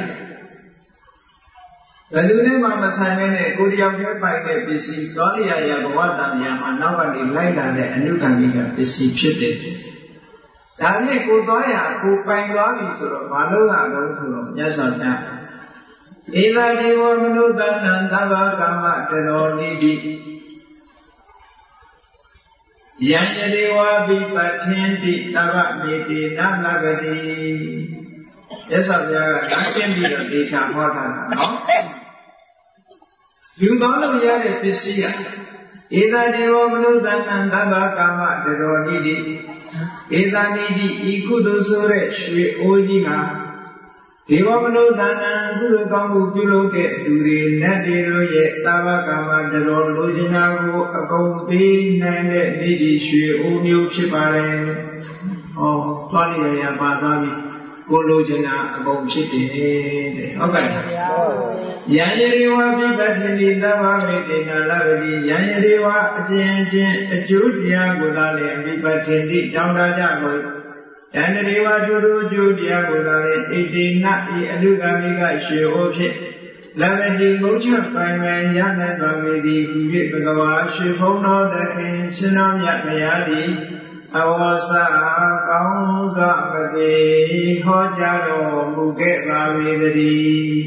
ဘယ်သူနဲ့မှမဆိုင်တဲ့ကိုယ်တယောက်တည်းပိုင်တဲ့ပစ္စည်းသွားရရဘဝတန်မြာမှာနောက်ကနေလိုက်လာတဲ့အနုကံကြီးကပစ္စည်းဖြစ်တယ်ဒါနဲ့ကိုသွားရကိုပိုင်သွားပြီဆိုတော့ဘာလို့ရတော့ဆိုတော့မြတ်စွာဘုရားဧလာဒေဝမနုဿနံသဗ္ဗကာမတရောနိတိယံယဒေဝပိပဋ္ဌင်တိသဗ္ဗမေတိနလဂတိမြတ်စွာဘုရားကအားကျင့်ပြီးတော့ဒေချာဟောတာနော်ယူသွားလို့ရတဲ့ပစ္စည်းကဧသာဒေဝမနုဿနံသဗ္ဗကာမတရောနိတိဧသာနိတိဤကုသိုလ်ဆိုတဲ့ရွှေအိုးကြီးဟာဒေဝမနုဿာနံကုသိုလ်ကောင်းမှုပြုလုပ်တဲ့သူတွေနတ်တွေတို့ရဲ့သာဝကမတတော်လိုချင်တာကိုအကုန်ပေးနိုင်တဲ့ဤဒီရွှေအိုးမျိုးဖြစ်ပါတယ်။ဟောသွားရရပါသွားပြီကိုလိုချင်တာအကုန်ဖြစ်တယ်တဲ့ဟုတ်ကဲ့။ယံယေဝပိပတ္တိသဗ္ဗမေတေနလဗ္ဗတိယံယေဝအချင်းချင်းအကျိုးတရားကိုသာလေပိပတ္တိတောင်းတကြကုန်ယန္တရေဝတူတူကျိုးတရားကိုသာလေဣတိနဤအလူကမိကရွှေအိုးဖြစ်လဗ္ဗတိမုတ်ချက်ပိုင်မယ်ရနိုင်ပါမည်သည်ဟူ၍ဘဂဝါရွှေဘုံတော်သခင်ရှင်တော်မြတ်မယားသည်အဝါစာကောင်းစွာမပြေဟောကြားတော်မူခဲ့ပါ၏တည်း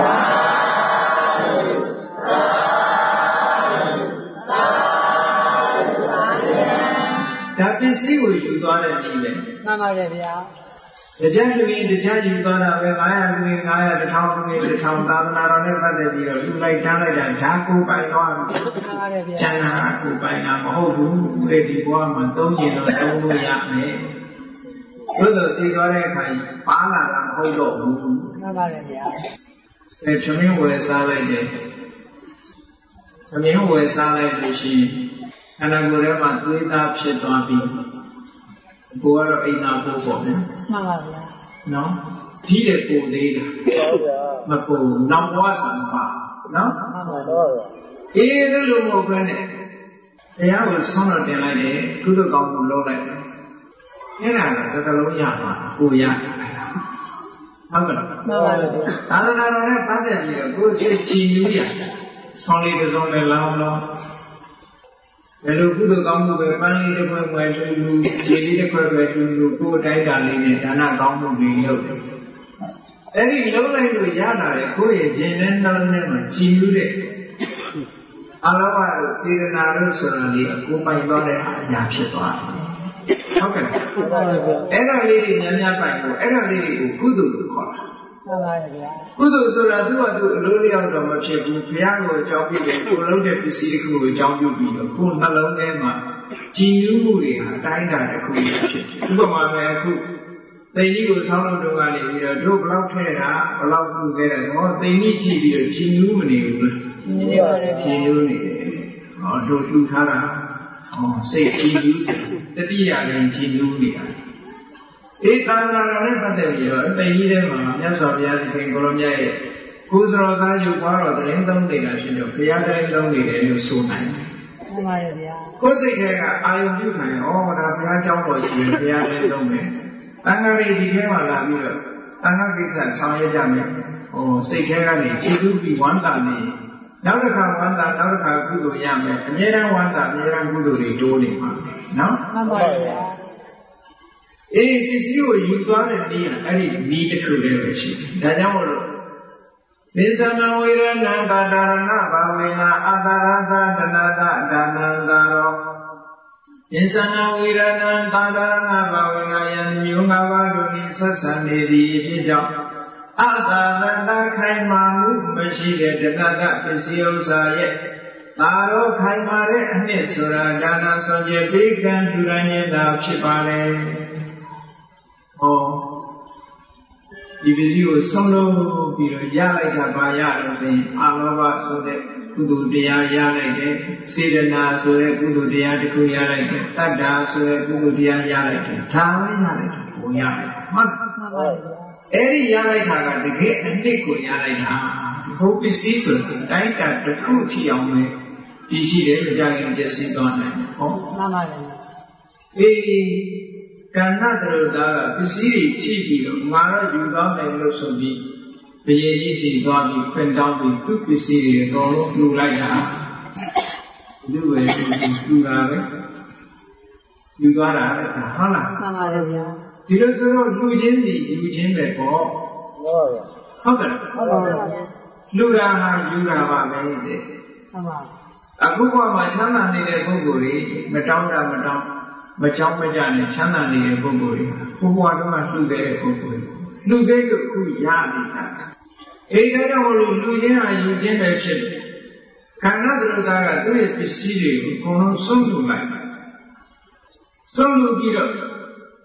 ဒါပစ္စည်းကိုယူသွားတဲ့နည်းပဲမှန်ပါရဲ့ဗျာတရားလူရင်တရားယူသွားတာပဲ၅ရာလူရင်၅ရာတစ်ထောင်လူရင်တစ်ထောင်သာသနာတော်နဲ့ပတ်သက်ပြီးတော့လူလိုက်တန်းလိုက်တာဓာကိုပိုင်သွားပြီမှန်ပါရဲ့ဗျာကျန်တာကိုပိုင်တာမဟုတ်ဘူးအဲ့ဒီဘဝမှာသုံးကျင်တော့သုံးလို့ရမယ်သို့တော့သိသွားတဲ့အခါပါလာတာမဟုတ်တော့ဘူးမှန်ပါရဲ့ဗျာအဲသမင်းဝယ်စားလိုက်တယ်သမင်းဝယ်စားလိုက်လို့ရှိရင်ခန္ဓာကိုယ်ထဲမှာသွေးသားဖြစ်သွားပြီးကိုယ်ကတော့အိမ်သာပို့ပေါ့နော်မှန်ပါဗျာနော်ဒီတဲ့ပို့သေးတာဟုတ်ပါမပို့နောက်ဘဝဆံပါနော်မှန်ပါတော့အေးလို့လို့မဟုတ်ဘဲနဲ့တရားကိုဆောင်းတော့တင်လိုက်တယ်ကုသိုလ်ကောင်းမှုလုပ်လိုက်တယ်အဲ့ဒါကတစ်လုံးရပါကိုရဟုတ်ကဲ့မှန်ပါဗျာသာသနာတော်နဲ့ပတ်သက်ပြီးတော့ကိုယ်စိတ်ကြည်နူးရဆောင်းလေးတစ်စုံနဲ့လောင်းလောင်းဘယ်လိုကုသိုလ်ကောင်းမှုပဲပန်းလေးတစ်ခွက်ခွဲထူးထူးခြေလေးတစ်ခွက်ခွဲထူးထူးကိုယ်တိုင်းတာလေးနဲ့ဒါနကောင်းမှုတွေလုပ်တယ်။အဲ့ဒီလုံးလိုက်လို့ရလာတဲ့ကိုယ့်ရဲ့ရင်ထဲနှလုံးထဲမှာကြည်နူးတဲ့အလောဘတို့စေတနာတို့ဆိုတာလေးကိုပိုင်သွားတဲ့အရာဖြစ်သွားတယ်။ဟုတ်ကဲ့။ဟုတ်ပါရဲ့ဗျာ။အဲ့ဒါလေးတွေများများပိုင်ဖို့အဲ့ဒါလေးတွေကိုကုသိုလ်လို့ခေါ်တာ။ဟုတ်ပါရဲ့ဗျာ။ကုသိုလ်ဆိုတာသူ့ဟာသူအလိုလျောက်တော့မဖြစ်ဘူး။ဘုရားကိုအကြောင်းပြုတယ်ကိုယ်လုံးတဲ့ပစ္စည်းတစ်ခုကိုအကြောင်းပြုပြီးတော့ကိုယ်နှလုံးထဲမှာကြည်နူးမှုတွေဟာတိုင်းတာတစ်ခုဖြစ်တယ်။ဥပမာပဲအခုသိကြီးကိုဆောင်းလို့တော့ကနေပြီးတော့တို့ဘလောက်ထဲတာဘလောက်ပြုခဲ့တယ်ဟောသိကြီးကြည့်ပြီးတော့ကြည်နူးမနေဘူး။နေနေပါတယ်ကြည်နူးနေတယ်။ဟောတို့လှူထားတာဟောစိတ်ကြည်နူးစေတတိယလည်းကြည်နူးနေတာ။အေးသာသနာတော်နဲ့ပတ်သက်ပြီးတော့သိကြီးထဲမှာမြတ်စွာဘုရားသခင်ကိုလိုမြတ်ရဲ့ကိုယ်စရောသားယူပွားတော်သတင်းသုံးနေတာဖြစ်တော့ဘုရားသတင်းသုံးနေတယ်လို့ဆိုနိုင်တယ်။မှန်ပါရဲ့ဗျာ။ကိုယ်စိတ်ထဲကအာယုံပြုနိုင်ဩဒါဘုရားကျောင်းတော်ရှိတယ်ဘုရားသတင်းသုံးမယ်။တန်ခါးရီဒီထဲမှာလာပြီးတော့တန်ခါးကိစ္စဆောင်ရွက်ကြမယ်။ဟိုစိတ်ထဲကနေခြေသူပြီးဝမ်းသာနေနောက်တစ်ခါဝမ်းသာနောက်တစ်ခါကုသိုလ်ရမယ်။အမြဲတမ်းဝမ်းသာအမြဲတမ်းကုသိုလ်တွေတိုးနေမှာနော်။မှန်ပါရဲ့ဗျာ။အေးပစ္စည်းကိုယူသွားတဲ့နည်းကအဲ့ဒီနည်းတစ်ခုတည်းပဲရှိတယ်။ဒါကြောင့်မို့လို့နိသနဝိရဏံတာဒရဏဘာဝေနာအတာရသဒနာသဒါနံသာရောနိသနဝိရဏံတာဒရဏဘာဝေနာယံမျိုးငါးပါးတို့နှင့်ဆက်ဆံနေသည်အဖြစ်ကြောင့်အတာရတခိုင်မာမှုမရှိတဲ့ဒနာသပစ္စည်းဥစ္စာရဲ့သာရောခိုင်မာတဲ့အနှစ်ဆိုတာဒါနဆောင်ကျပေးကံထူရန်နေတာဖြစ်ပါလေ။ဟောဒီပစ္စည်းကိုဆုံးလို့ပြီးတော့ရလိုက်တာပါရလို့ဆိုရင်အာလောဘဆိုတဲ့ကုသိုလ်တရားရလိုက်တယ်စေတနာဆိုတဲ့ကုသိုလ်တရားတစ်ခုရလိုက်တယ်တတ္တာဆိုတဲ့ကုသိုလ်တရားရလိုက်တယ်ဒါပဲရလိုက်တယ်ကိုရတယ်ဟုတ်ပါပါအဲ့ဒီရလိုက်တာကတကယ်အနှစ်ကိုရလိုက်တာဒီဟုတ်ပစ္စည်းဆိုတဲ့တိုင်းတာတစ်ခုထီအောင်ပဲဒီရှိတယ်ကြာရင်ပစ္စည်းသွားနိုင်ဟောမှန်ပါတယ်အေးကဏ္ဍတရတာကပစ္စည်းတွေချိပြီးတော့ငါတော့ယူသွားမယ်လို့ဆိုပြီးဘယင်ကြီးစီသွားပြီးဖွင့်တောင်းပြီးသူ့ပစ္စည်းတွေတော်လို့လှူလိုက်တာလူပဲလူတာပဲယူသွားတာလေဟုတ်လားမှန်ပါတယ်ဗျာဒီလိုဆိုတော့လူချင်းစီယူချင်းပဲပေါ့ဟုတ်ကဲ့ဟုတ်ပါဘူးလူတာဟာယူတာပါပဲတဲ့ဟုတ်ပါအခုကမှချမ်းသာနေတဲ့ပုဂ္ဂိုလ်တွေမတောင်းတာမတောင်းမကြောက်မကြနဲ့ချမ်းသာနေတဲ့ပုဂ္ဂိုလ်တွေဘုရားတော်ကလှူခဲ့တဲ့ပုဂ္ဂိုလ်တွေလှူခဲ့လို့အခုရနေကြတာအေးဒါကြောင့်လို့လူချင်းဟာယူချင်းပဲဖြစ်တယ်ခန္ဓာတရတာကသူ့ရဲ့ပစ္စည်းတွေကိုအကုန်လုံးဆုံးလူလိုက်ဆုံးလူပြီးတော့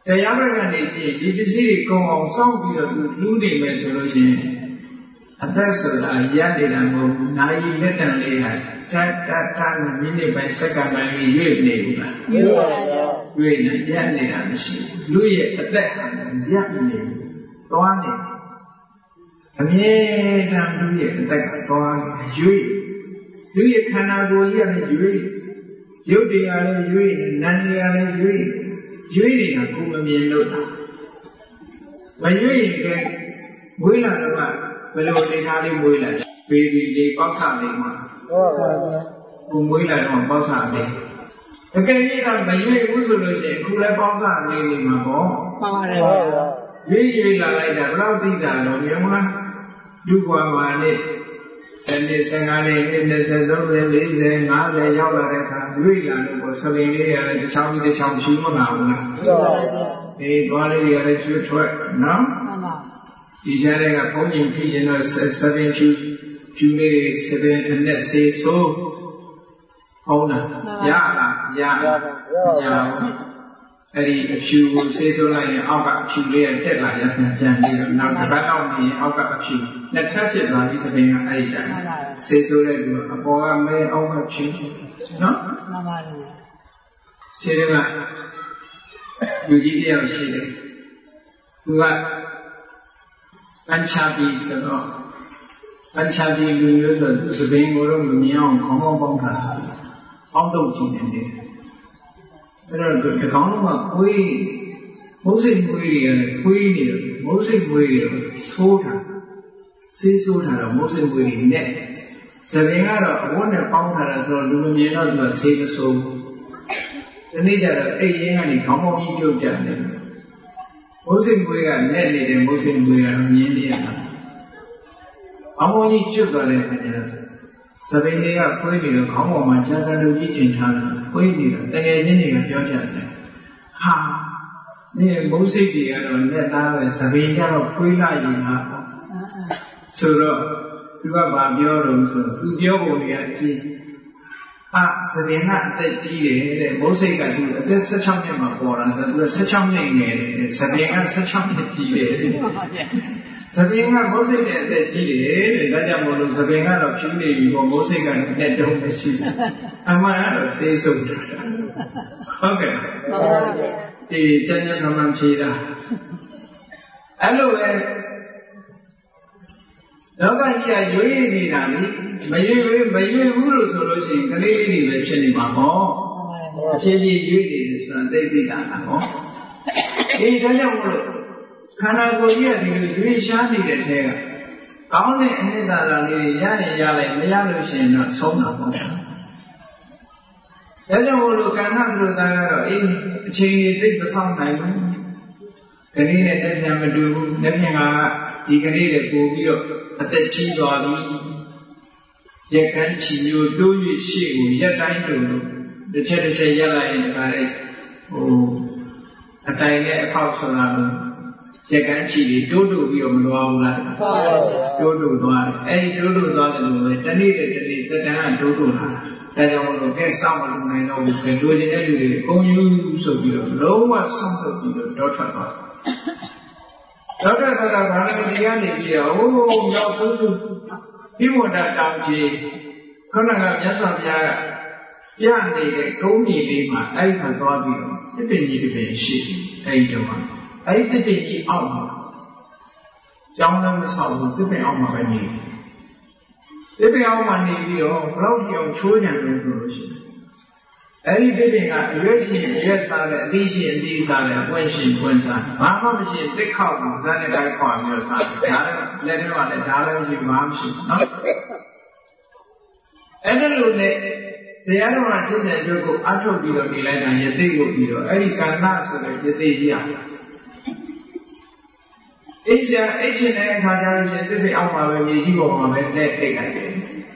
တရားဘက်ကနေကြည့်ဒီပစ္စည်းကိုကုံအောင်စောင့်ပြီးတော့သူလူးနေမယ်ဆိုလို့ရှိရင်အသက်ဆိုတာရပ်နေတာမဟုတ်ဘူးနာရီလက်တံလေးဟာတတ်တတ်တတ်မိနစ်ပိုင်းစက္ကန့်ပိုင်းကြီးရွေ့နေဘူးလားရွေ့ပါရောရွေ့နေရပ်နေတာမရှိဘူးလူရဲ့အသက်ဟာရပ်နေသွားနေအမြဲတမ်းလူရဲ့အသက်ကသွားရွေ့လူရဲ့ခန္ဓာကိုယ်ကြီးကလည်းရွေ့ရုပ်တွေကလည်းရွေ့နာမ်တွေကလည်းရွေ့ရွေ့နေတာကိုမမြင်လို့မရွေ့ရင်ကဲမွေးလာတော့ဘယ်လိုအနေထားလေးမွေးလာဘေဘီလေးပေါက်ဆလေးမှာဟုတ်ပါဘူးကိုမွေးလာတော့ပေါက်ဆလေးအကယ်၍ကမရွေ့ဘူးဆိုလို့ရှိရင်ခုလည်းပေါက်ဆလေးနေမှာပေါ့မှန်ပါတယ်ဗျာရွေ့ရွေ့လာလိုက်တာဘယ်လောက်သိတာတော့မြင်မလားလူကွာမှာနဲ့ဆယ်နှစ်ဆယ်ငါးနှစ်နှစ်ဆယ်သုံးဆယ်လေးဆယ်ငါးဆယ်ရောက်လာတဲ့အခါရွေ့လာလို့ပေါ့ဆလင်းလေးရတယ်တစ်ချောင်းတစ်ချောင်းရှူမလာဘူးလားဟုတ်ပါဘူးအေးသွားလေးတွေလည်းကျွတ်ထွက်နော်မှန်ပါဒီကြားထဲကဘုန်းကြီးဖြစ်ရင်တော့ဆယ်ရင်ဖြူဖြူလေးတွေဆယ်ရင်အနဲ့ဆေးဆိုးဟုတ်လားရလားရရအဲ့ဒီအဖြူကိုဆေးဆိုးလိုက်ရင်အောက်ကအဖြူလေးကတက်လာရပြန်ပြန်ပြီးတော့နောက်တစ်ပတ်လောက်နေအောက်ကအဖြူနှစ်ထပ်ဖြစ်သွားပြီးသပင်ကအဲ့ဒီဆိုင်ဆေးဆိုးတဲ့လူကအပေါ်ကမဲအောက်ကဖြူနော်မှန်ပါတယ်ဆေးတွေကလူကြီးတယောက်ရှိတယ်သူကအန်ချာပီဆိုတော့အန်ချာပီလူမျိုးဆိုသူသပင်ကိုတော့မမြင်အောင်ခေါင်းပေါင်းပေါင်းထားတာပေါင်းတော့ကြည့်နေတယ်အဲ့တော့ဒီကောင်းလုံးကခွေးမိုးစိတ်ခွေးတွေရတယ်ခွေးနေတယ်မိုးစိတ်ခွေးတွေသိုးတာဆေးဆိုးတာတော့မိုးစိတ်ခွေးတွေနဲ့သပင်ကတော့အဝတ်နဲ့ပေါင်းထားတာဆိုတော့လူမမြင်တော့သူကဆေးမဆိုးဒီနေ့ကျတော့အိတ်ရင်းကနေခေါင်းပေါင်းကြီးပြုတ်ကြတယ်မိုးစိတ်ခွေးကနဲ့နေတယ်မိုးစိတ်ခွေးကတော့မြင်နေရတာခေါင်းပေါင်းကြီးကျွတ်သွားတဲ့အခါကျတော့သပင်တွေကခွေးနေတော့ခေါင်းပေါ်မှာကျန်းစံလူကြီးတင်ထားတယ်ခွေးနေတော့တကယ်ချင်းတွေကပြောကြတယ်ဟာမင်းမိုးစိတ်တွေကတော့လက်သားပဲသပင်ကျတော့ခွေးလာရင်ဟာဆိုတော့သူကဘာပြောတော့ဆိုသူပြောပုံတွေကအကြည့်အာသပင်ကအသက်ကြီးတယ်တဲ့မိုးစိတ်ကသူအသက်၁၆နှစ်မှာပေါ်တာဆိုတော့သူက၁၆နှစ်ငယ်တယ်သပင်က၁၆နှစ်ကြီးတယ်သပင်ကမိုးစိတ်နဲ့အသက်ကြီးတယ်တဲ့ဒါကြောင့်မို့လို့သပင်ကတော့ဖြူနေပြီပေါ့မိုးစိတ်ကနဲ့တုံးမရှိဘူးအမှန်ကတော့ဆေးဆုံးတာဟုတ်ကဲ့ဟုတ်ပါဘူးဒီကျန်ကျန်မှန်ဖြေတာအဲ့လိုပဲလောကကြီးကရွေးနေတာလေမရွေးမရွေးဘူးလို့ဆိုလို့ရှိရင်ကလေးလေးတွေပဲဖြစ်နေမှာဟောအဖြစ်ဖြစ်ရွေးနေတယ်ဆိုတာသိသိတာလားဟောဒီဒါကြောင့်မို့လို့ခန္ဓာကိုယ်ကြီးကဒီလိုရွေးရှားနေတဲ့ထဲကကောင်းတဲ့အနှစ်သာရလေးရရင်ရလိုက်မရလို့ရှိရင်တော့ဆုံးတာပေါ့ဒါကြောင့်မို့လို့ကံထသလိုသားကတော့အေးအချိန်ကြီးသိမဆောင်နိုင်ဘူးခဏနဲ့တက်ပြန်မတူဘူးလက်ဖြင့်ကဒီကနေ့လည်းပို့ပြီးတော့အသက်ကြီးသွားပြီရက်ကန်းချီမျိုးတိုး၍ရှေ့ကိုရက်တိုင်းတို့တစ်ချက်တစ်ချက်ရက်လိုက်ရင်ဒါလည်းဟိုအတိုင်နဲ့အဖောက်ဆိုတာလို့ရက်ကန်းချီတွေတိုးတိုးပြီးတော့မလွားဘူးလားဟုတ်ပါဘူးတိုးတိုးသွားတယ်အဲဒီတိုးတိုးသွားတယ်လို့ပဲတနေ့တည်းတနေ့သက်တမ်းကတိုးတိုးလာဒါကြောင့်မလို့ကဲစောင့်မလို့နိုင်တော့ဘူးကဲတို့ချင်တဲ့လူတွေအကုန်ယူဆိုပြီးတော့လုံးဝစောင့်ဆိုပြီးတော့တောထွက်သွားဒေါက်တာကဘာလဲဒီကနေပြီးတော့ဟိုးမြောက်ဆိုးစုဒီဝန္တာတောင်ကြီးခဏကမြတ်စွာဘုရားကပြနေတဲ့ကုန်းကြီးလေးမှာအဲ့ဒီမှာသွားပြီးတော့သစ်ပင်ကြီးတစ်ပင်ရှိအဲ့ဒီတော့အဲ့ဒီသစ်ပင်ကြီးအောက်မှာကျောင်းလည်းမဆောက်ဘူးသစ်ပင်အောက်မှာပဲနေသစ်ပင်အောက်မှာနေပြီးတော့ဘလောက်ကြောင်ချိုးကြံလို့ဆိုလို့ရှိရင်အဲ့ဒီသစ်ပင်ကအရွက်ရှိအရွက်စားတယ်အသီးရှိအသီးစားတယ်အပွင့်ရှိပွင့်စားဘာမှမရှိသစ်ခောက်ကိုဇာတ်နဲ့တိုင်းခွာပြီးတော့စားတယ်ဒါလည်းလက်ထဲမှာလည်းဒါလည်းမရှိဘာမှမရှိနော်အဲ့ဒါလိုနဲ့တရားတော်ကစိတ်နဲ့တို့ကိုအထုတ်ပြီးတော့နေလိုက်တာယသိကိုပြီးတော့အဲ့ဒီကန္နာဆိုတဲ့ယသိကြီးအောင်အိဆရာအိချင်းတဲ့အခါကျလို့ရှိရင်သစ်ပင်အောက်မှာပဲမြေကြီးပေါ်မှာပဲလက်ထိတ်လိုက်တယ်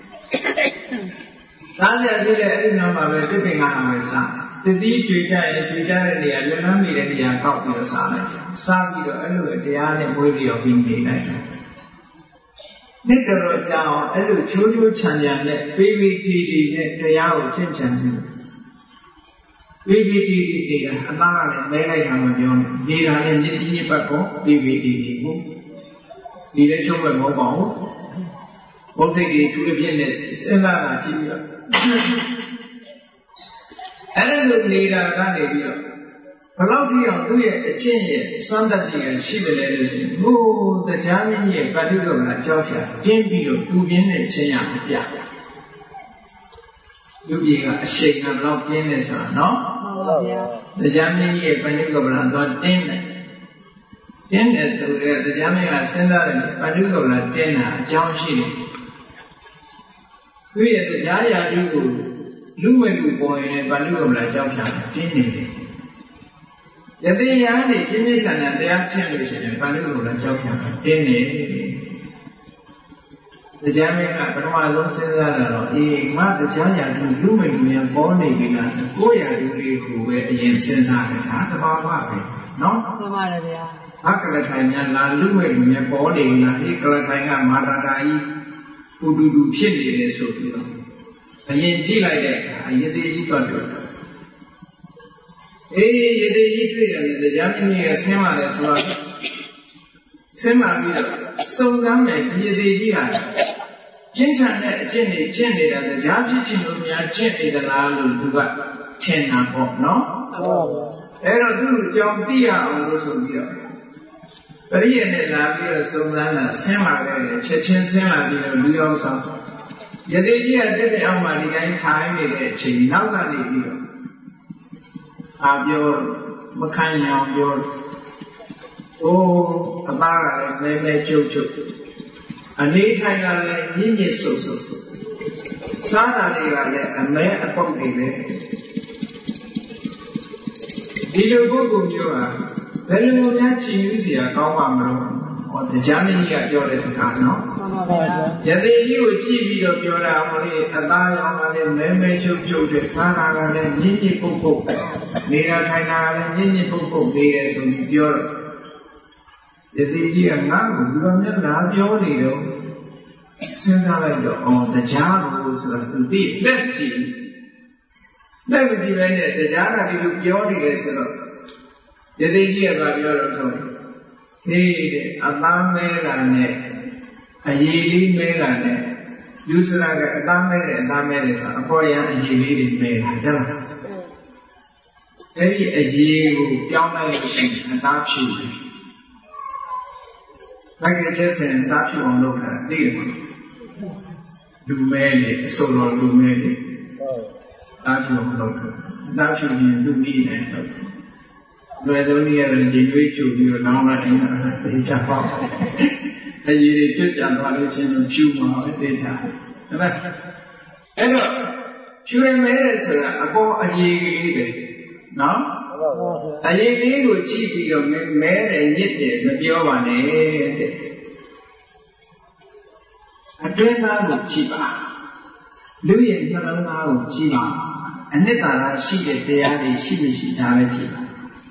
စားကြရှိတဲ့အဲ့ဒီနောက်မှာပဲသစ်ပင်ကဟာပဲစားတတိတွေ့ကြရင်တွေ့ကြတဲ့နေရာလွန်လန်းနေတဲ့နေရာကောက်ပြီးတော့စားလိုက်စားပြီးတော့အဲ့လိုပဲတရားနဲ့မွေးပြီးတော့ပြီးနေလိုက်တယ်နှစ်တော်ကြောင်အဲ့လိုချိုးချိုးချမ်းချမ်းနဲ့ပေးပြီးတီတီနဲ့တရားကိုရှင်းချမ်းတယ်ဝိပတိတိနေတာအသားကလည်းမဲလိုက်တာမပြောနဲ့နေတာလည်းညစ်ညစ်ပတ်ကောဝိပတိတိကိုဒီလည်းချုပ်မဲ့မဟုတ်ပါဘူးဘုစိတ်ကြီးသူအဖြစ်နဲ့စဉ်းစားတာကြည့်ပြီးတော့အဲ့လိုနေတာကနေပြီးတော့ဘလောက်ထိအောင်သူ့ရဲ့အချင်းရဲ့စွမ်းတတ်ကြီးရှိတယ်လေလို့ဆိုရင်ဟိုတရားမင်းရဲ့ပဋိက္ခဏအကြောင်းဖြာတင်းပြီးတော့ပူပြင်းတဲ့ချင်းရမပြလူကြီးကအရှိန်ကဘလောက်ပြင်းနေဆိုတာနော်ဟုတ်ပါဗျာတရားမင်းရဲ့ပဋိက္ခဏတော့တင်းတယ်တင်းတယ်ဆိုတော့တရားမင်းကစဉ်းစားတယ်ပဋိက္ခဏတင်းတာအကြောင်းရှိတယ်သူရဲ့တရားရာထုကိုလူဝဲလူပေါ်ရင်ပဋိက္ခဏအကြောင်းဖြာတင်းနေတယ်ယတိယံဒီပြင်းပြထန်ထန်တရားချင်းလို့ရှိရင်ဘာလို့လဲကြောက်ကြတာတင်းနေတရားမင်းကပထမဆုံးစဉ်းစားတာတော့အေးငါတရားရာတူလူမလူများပေါ်နေပြီလားကိုယ့်ရာတူလေးကိုပဲအရင်စဉ်းစားတယ်ဒါသဘာဝပဲနော်မှန်ပါတယ်ဗျာဘာကလထိုင်များလာလူမလူများပေါ်နေလားဒီကလထိုင်ကမာတာတာကြီးတူတူတူဖြစ်နေတယ်ဆိုပြီးတော့အရင်ကြည့်လိုက်တဲ့အခါအယတိကြီးတော့ပြောတယ်အေးရည်တည်ကြီးတွေ့တယ်လေတရားမင်းကြီးကဆင်းလာတယ်ဆိုတော့ဆင်းလာပြီးတော့စုံစမ်းမယ်ရည်တည်ကြီးဟာကျင့်ချန်တဲ့အကျင့်တွေကျင့်နေတာတရားဖြစ်ခြင်းလို့များကျင့်နေသလားလို့သူကထင်တာပေါ့နော်အဲ့တော့သူ့အကြောင်းသိရအောင်လို့ဆိုပြီးတော့ပရိယေနဲ့လာပြီးတော့စုံစမ်းတာဆင်းလာတယ်ချက်ချင်းဆင်းလာပြီးတော့လူရောက်ဆောင်ရည်တည်ကြီးကတက်တဲ့အောက်မှာဒီတိုင်းထိုင်နေတဲ့အချိန်နောက်ကနေပြီးတော့အာပြောမခံရအောင်ပြောအိုးအသားကလည်းမဲမဲကျုပ်ကျုပ်အနေထိုင်ကလည်းညင်ညစ်ဆုပ်ဆုပ်စားတာတွေကလည်းအမဲအပုတ်တွေပဲဒီလိုပုဂ္ဂိုလ်မျိုးဟာဘယ်လိုများချီးမြှောက်စရာကောင်းမှာမလို့ဟောတရားမင်းကြီးကပြောတဲ့စကားနော်မှန်ပါဗျာယသိကြီးကိုကြည့်ပြီးတော့ပြောတာမလို့အသားရောင်ကလည်းမဲမဲကျုပ်ကျုပ်တဲ့စားတာကလည်းညင်ညစ်ပုတ်ပုတ်နေတာထိုင်တာလည်းညင်ညစ်ပုတ်ပုတ်နေတယ်ဆိုပြီးပြောတော့ယသိကြီးကငါ့ကိုဘယ်လိုများလာပြောနေတော့စဉ်းစားလိုက်တော့အော်တရားကိုဆိုတော့သူသိလက်ကြည့်လက်မကြည့်ပဲနဲ့တရားကဒီလိုပြောနေတယ်ဆိုတော့ယသိကြီးကပြောတော့ဆိုဟေးအသားမဲတာနဲ့အရေးလေးမဲတာနဲ့လူစရာကအသားမဲတယ်အသားမဲတယ်ဆိုတာအပေါ်ရန်အရေးလေးတွေမဲတာကြလားအဲ့ဒီအရေးကိုပြောင်းလိုက်လို့ရှိရင်အသားဖြူတယ်။ဘာကြတဲ့ဆင်အသားဖြူအောင်လုပ်တာသိတယ်လူမဲလေအစိုးရလူမဲလေအသားဖြူအောင်လုပ်တယ်အသားဖြူရင်လူကြီးတယ်ဆိုလွယ်ဆုံးနည်းရတယ်ဒီတွေးချုပ်ပြီးတော့နောင်လာတယ်သိချပါဘူး။အရေးတွေကျွတ်ကြံသွားလို့ချင်းဖြူမှာပဲသိတာ။ဟုတ်လား။အဲ့တော့ဖြူရမဲတယ်ဆိုတာအပေါ်အရေးကလေးပဲနော်အရေးလေးကိုကြည့်ပြီးတော့မဲတယ်ညစ်တယ်မပြောပါနဲ့တဲ့အတွင်းသားကိုကြည့်ပါလူရဲ့နှလုံးသားကိုကြည့်ပါအနှစ်သာရရှိတဲ့တရားတွေရှိမရှိဒါပဲကြည့်ပါ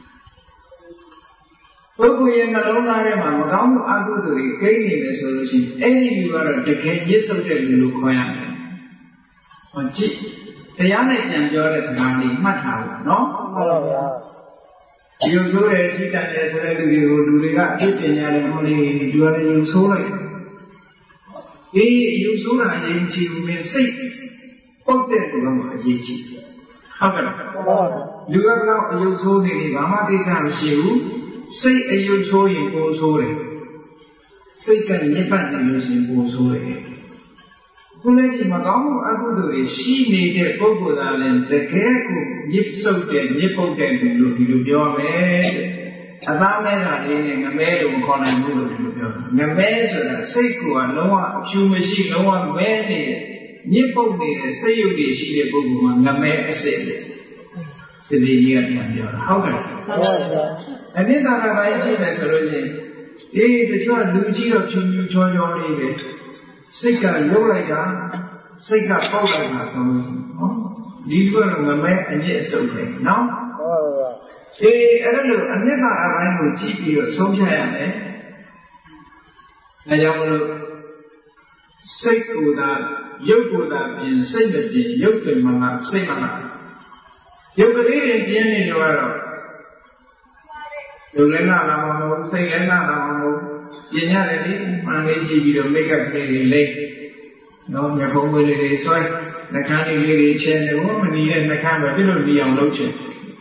ပုဂ္ဂိုလ်ရဲ့နှလုံးသားထဲမှာမကောင်းမှုအကုသိုလ်တွေကိန်းနေတယ်ဆိုလို့ရှိရင်အဲ့ဒီလူကတော့တကယ်ညစ်ဆုပ်တဲ့လူလို့ခေါ်ရတယ်ဟောကြည့်တရားနဲ့ပြန်ပြောတဲ့စကားလေးမှတ်ထားဖို့နော်ဟုတ်ပါဗျာယူဆိုးတဲ့ထိတန်တဲ့ဆိုတဲ့လူတွေကိုလူတွေကအဖြစ်တင်ရတယ်ဟောလေဒီကလည်းယူဆိုးလိုက်အေးယူဆိုးတာအရင်ချီဘူးမင်းစိတ်ပုတ်တဲ့လူကအရေးကြီးဟုတ်ကဲ့ဟုတ်ပါဗျာလူကတော့အယုဆိုးနေတယ်ဘာမှကိစ္စမရှိဘူးစိတ်အယုဆိုးရင်ပုံဆိုးတယ်စိတ်ကညစ်ပတ်နေလို့ရှိရင်ပုံဆိုးတယ်ခုလည်းဒီမကောင်းမှုအကုသိုလ်တွေရှိနေတဲ့ပုဂ္ဂိုလ်သားလည်းတကယ်ကိုညစ်ဆုပ်တဲ့ညစ်ပုတ်တဲ့လူလို့ဒီလိုပြောမယ်တဲ့အသားမဲတာလေးနဲ့ငမဲလို့မခေါ်နိုင်ဘူးလို့ဒီလိုပြောတယ်ငမဲဆိုတာစိတ်ကလုံးဝအဖြူမရှိလုံးဝမဲနေတဲ့ညစ်ပုတ်နေတဲ့စိတ်ရုပ်တွေရှိတဲ့ပုဂ္ဂိုလ်မှာငမဲအစစ်လေစိတ္တိကြီးကပြန်ပြောတာဟုတ်ကဲ့ဟုတ်ပါဘူးအနိတ္တကပိုင်းကြည့်မယ်ဆိုလို့ရှိရင်အေးတချို့လူကြီးတော့ဖြူဖြူချောချောလေးပဲစိတ်ကရုပ်လိုက်တာစိတ်ကပေါက်လိုက်တာဆိုလို့နော်ဒီလိုကငမဲအညစ်အဆုပ်ပဲနော်ဟုတ်ပါဘူးအေးအဲ့လိုအနှစ်သာအပိုင်းကိုကြည့်ပြီးတော့ဆုံးဖြတ်ရမယ်အဲကြောင့်မလို့စိတ်ကိုယ်သာရုပ်ကိုယ်သာပြင်စိတ်မပြင်ရုပ်ပင်မလားစိတ်မလားယုတ်ကလေးတွေပြင်းနေလို့ကတော့ယုတ်လည်းနာလာမှာမဟုတ်စိတ်လည်းနာလာမှာမဟုတ်ပြင်ရတယ်လေမှန်လေးကြည့်ပြီးတော့မိတ်ကပ်ကလေးတွေလိမ့်နော်မျက်ခုံးလေးတွေဆွဲနှခမ်းလေးတွေချဲနေဘောမနီးတဲ့နှခမ်းပဲပြလို့ဒီအောင်လုပ်ချင်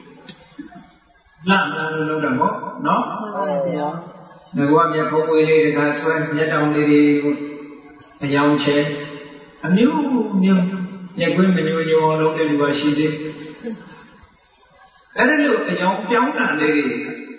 လာလာလို့လုပ်တာပေါ့နော်ဟုတ်ပါဗျာငါကမျက်ခုံးလေးတွေကဆွဲမျက်တောင်လေးတွေကိုအယောင်ချဲအမျိုးမျိုးညကွင်းမညိုညိုအောင်လုပ်တဲ့လူကရှိသေးအဲ့ဒါလို့အယောင်ပြောင်းတာလေးတွေ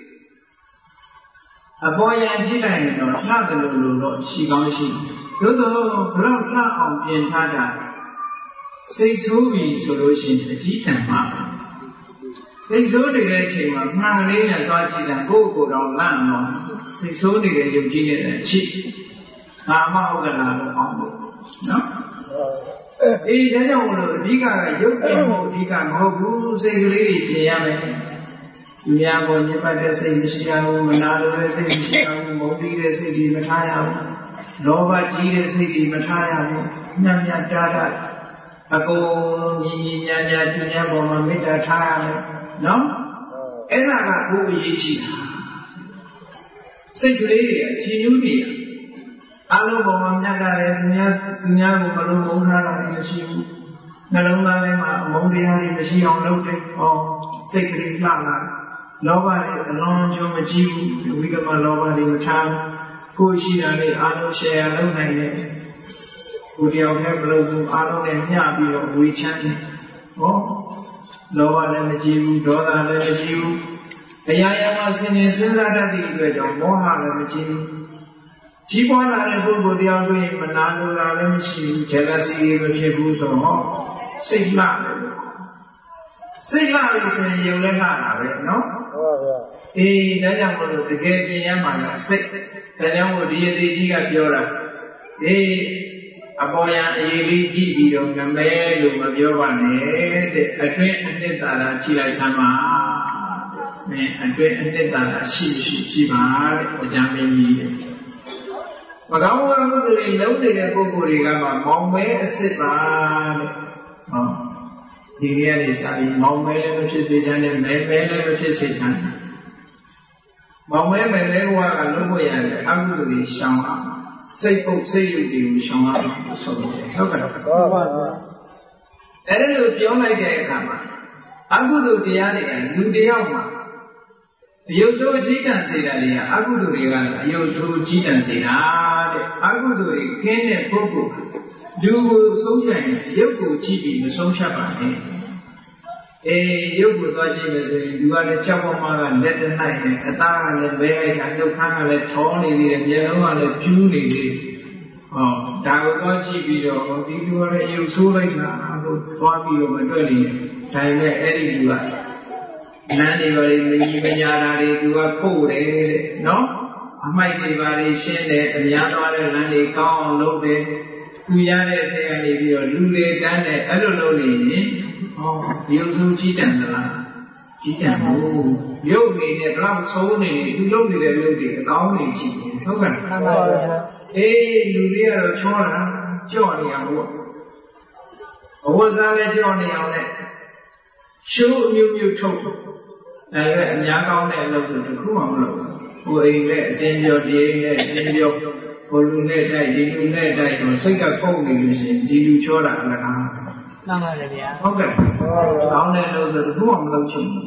အပေါ်ရန်ကြည့်လိုက်ရင်တော့လှတယ်လို့လို့တော့ရှိကောင်းရှိသို့တော့ဘလောက်လှအောင်ပြင်ထားတာစိတ်ဆိုးပြီဆိုလို့ရှိရင်အကြီးတန်းမှာစိတ်ဆိုးနေတဲ့အချိန်မှာမှန်လေးနဲ့သွားကြည့်တာကိုယ့်ကိုယ်တော်လန့်တော့စိတ်ဆိုးနေတဲ့ယုတ်ကြီးနဲ့အချစ်ကာမဥက္ကလာလို့အောင်လို့နော်အေးဒါကြောင့်မလို့အဓိကကရုပ်ပြင်ဖို့အဓိကမဟုတ်ဘူးစိတ်ကလေးတွေပြင်ရမယ်ဒီများပေါ်ညစ်ပတ်တဲ့စိတ်မရှိရဘူးမနာလိုတဲ့စိတ်မရှိရဘူးမုန်းတီးတဲ့စိတ်တွေမထားရဘူးလောဘကြီးတဲ့စိတ်တွေမထားရဘူးညံ့ညံ့တာတာအကုန်ညီညီညာညာသူများပေါ်မှာမေတ္တာထားရမယ်နော်အဲ့ဒါကဘုရားရေးချီတာစိတ်ကလေးတွေအချင်းယူနေရအလုံးပေါ်မှာမြတ်တာလေသူများသူများကိုမလုံးမုန်းထားတာမရှိဘူးနှလုံးသားထဲမှာအမုန်းတရားတွေမရှိအောင်လုပ်တယ်ဟောစိတ်ကလေးလှလာလောဘတွေအလုံးကျုံမကြည့်ဘူးဝိကမလောဘတွေမထားကိုရှိတာလေးအလုံးရှယ်ရလုပ်နိုင်တယ်ကိုတယောက်နဲ့မလုပ်ဘူးအလုံးနဲ့မျှပြီးတော့ဝေချမ်းတယ်ဟောလောဘလည်းမကြည့်ဘူးဒေါသလည်းမကြည့်ဘူးအရာရာမှာဆင်ញင်စဉ်းစားတတ်သည့်အတွက်ကြောင့်မောဟလည်းမကြည့်ဘူးကြီးပွားလာတဲ့ပုဂ္ဂိုလ်တရားတွေ့ရင်မနာလိုတာလည်းမရှိဘူးဂျယ်လစီမဖြစ်ဘူးဆိုတော့စိတ်လှတယ်စိတ်လှလို့ဆိုရင်ယုံလည်းလှတာပဲနော်ဟုတ်ပါဗျာအေးဒါကြောင့်မလို့တကယ်ပြင်ရမှာလားစိတ်ဒါကြောင့်မို့ဒီအသေးကြီးကပြောတာအေးအပေါ်ရန်အရေးလေးကြည့်ပြီးတော့ငမဲလို့မပြောပါနဲ့တဲ့အတွင်းအနှစ်သာရကြည့်လိုက်စမ်းပါမင်းအတွင်းအနှစ်သာရရှိရှိရှိပါတဲ့အကြံပေးကြီးတဲ့မကောင်းမှုတွေလုံးနေတဲ့ပုဂ္ဂိုလ်တွေကမှမောင်မဲအစ်စ်ပါတဲ့ဟောဒီနေ့ကနေစပြီးမောင်မဲလည်းမဖြစ်စေချင်နဲ့မဲမဲလည်းမဖြစ်စေချင်မောင်မဲမဲလဲဝါကလုံးဖို့ရတယ်အကုသိုလ်တွေရှောင်အောင်စိတ်ပုတ်စိတ်ရုပ်တွေကိုရှောင်အောင်ဆိုလို့ဟုတ်ကဲ့ဟုတ်ပါဘူးအဲ့ဒါလိုပြောလိုက်တဲ့အခါမှာအကုသိုလ်တရားတွေကလူတယောက်မှာအယုတ်ဆိုးအကြီးတန်းစေတာတွေကအကုသိုလ်တွေကအယုတ်ဆိုးကြီးတန်းစေတာတဲ့အကုသိုလ်တွေခင်းတဲ့ပုဂ္ဂိုလ်လူကိုဆုံးဖြတ်ရင်ရုပ်ကိုကြည့်ပြီးမဆုံးဖြတ်ပါနဲ့အေးရုပ်ကိုသွားကြည့်မယ်ဆိုရင်လူကလည်းကြောက်ပေါ်မှာကလက်တနိုင်တယ်အသားကလည်းဘဲလိုက်တာနှုတ်ခမ်းကလည်းထောနေသေးတယ်မျက်လုံးကလည်းပြူးနေသေးဟောဒါကိုသွားကြည့်ပြီးတော့ဒီလူကလည်းရုပ်ဆိုးလိုက်တာကိုသွားပြီးတော့မတွေ့နေတယ်ဒါပေမဲ့အဲ့ဒီလူကလမ်းတွေပါလေမကြီးမညာတာတွေသူကပို့တယ်တဲ့နော်အမိုက်တွေပါလေရှင်းတယ်အများသွားတဲ့လမ်းတွေကောင်းအောင်လုပ်တယ်သူရတဲ့အထက်ကနေပြီးတော့လူတွေတန်းတယ်အဲ့လိုလုပ်နေရင်ဟောရုပ်ဆုံးကြီးတန်သလားကြီးတန်ဘူးရုပ်နေနဲ့ဘလောက်ဆုံးနေနေသူလုပ်နေတဲ့လုပ်တွေအကောင်းနေချင်ဟုတ်ကဲ့မှန်ပါဗျာအေးလူတွေကတော့ချောတာကြော့နေအောင်လို့ဘဝစားလည်းကြော့နေအောင်နဲ့ရှိုးအမျိုးမျိုးထုတ်ထုတ်အဲဒါအများကောင်းတဲ့အလုပ်ဆိုတခုမှမလုပ်ဘူးဟိုအိမ်နဲ့အတင်းပြောဒီအိမ်နဲ့အတင်းပြောဟိုလူနဲ့တိုက်ဒီလူနဲ့တိုက်ဆိုစိတ်ကပုံနေလို့ရှိရင်ဒီလူချောတာအလကားမှန်ပါတယ်ဗျာဟုတ်ကဲ့ကောင်းတဲ့အလုပ်ဆိုတခုမှမလုပ်ချင်ဘူး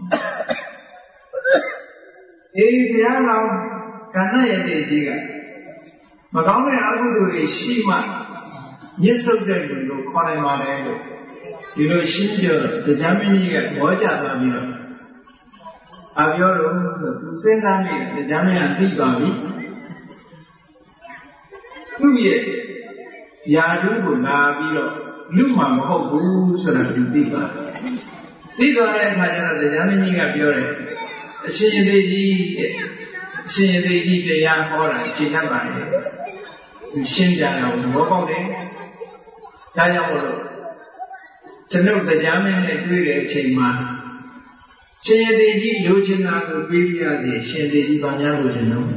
အေးဘုရားတော်ကဏ္ဍရဲ့တည်ကြီးကမကောင်းတဲ့အကုသိုလ်တွေရှိမှညစ်ဆုပ်တဲ့လူကိုခေါ်နိုင်ပါတယ်လို့ဒီလိုရှင်းပြတော့တရားမင်းကြီးကဘောကြသွားပြီးတော့အပြောလို့သူစဉ်းစားနေတယ်တရားမင်းကသိသွားပြီသူ့ရဲ့ယာတုကိုလာပြီးတော့လူမှမဟုတ်ဘူးဆိုတာသူသိသွားတယ်သိသွားတဲ့အခါကျတော့တရားမင်းကြီးကပြောတယ်အရှင်ရသေးကြီးတဲ့အရှင်ရသေးကြီးတရားဟောတာအခြေခံပါတယ်သူရှင်းကြအောင်သဘောပေါက်တယ်ဒါကြောင့်မို့လို့ကျွန်ုပ်တရားမင်းနဲ့တွေ့တဲ့အချိန်မှာရှင်ရသေးကြီးလိုချင်တာကိုပြေးပြရစီရှင်သေးကြီးဘာများလိုချင်တော့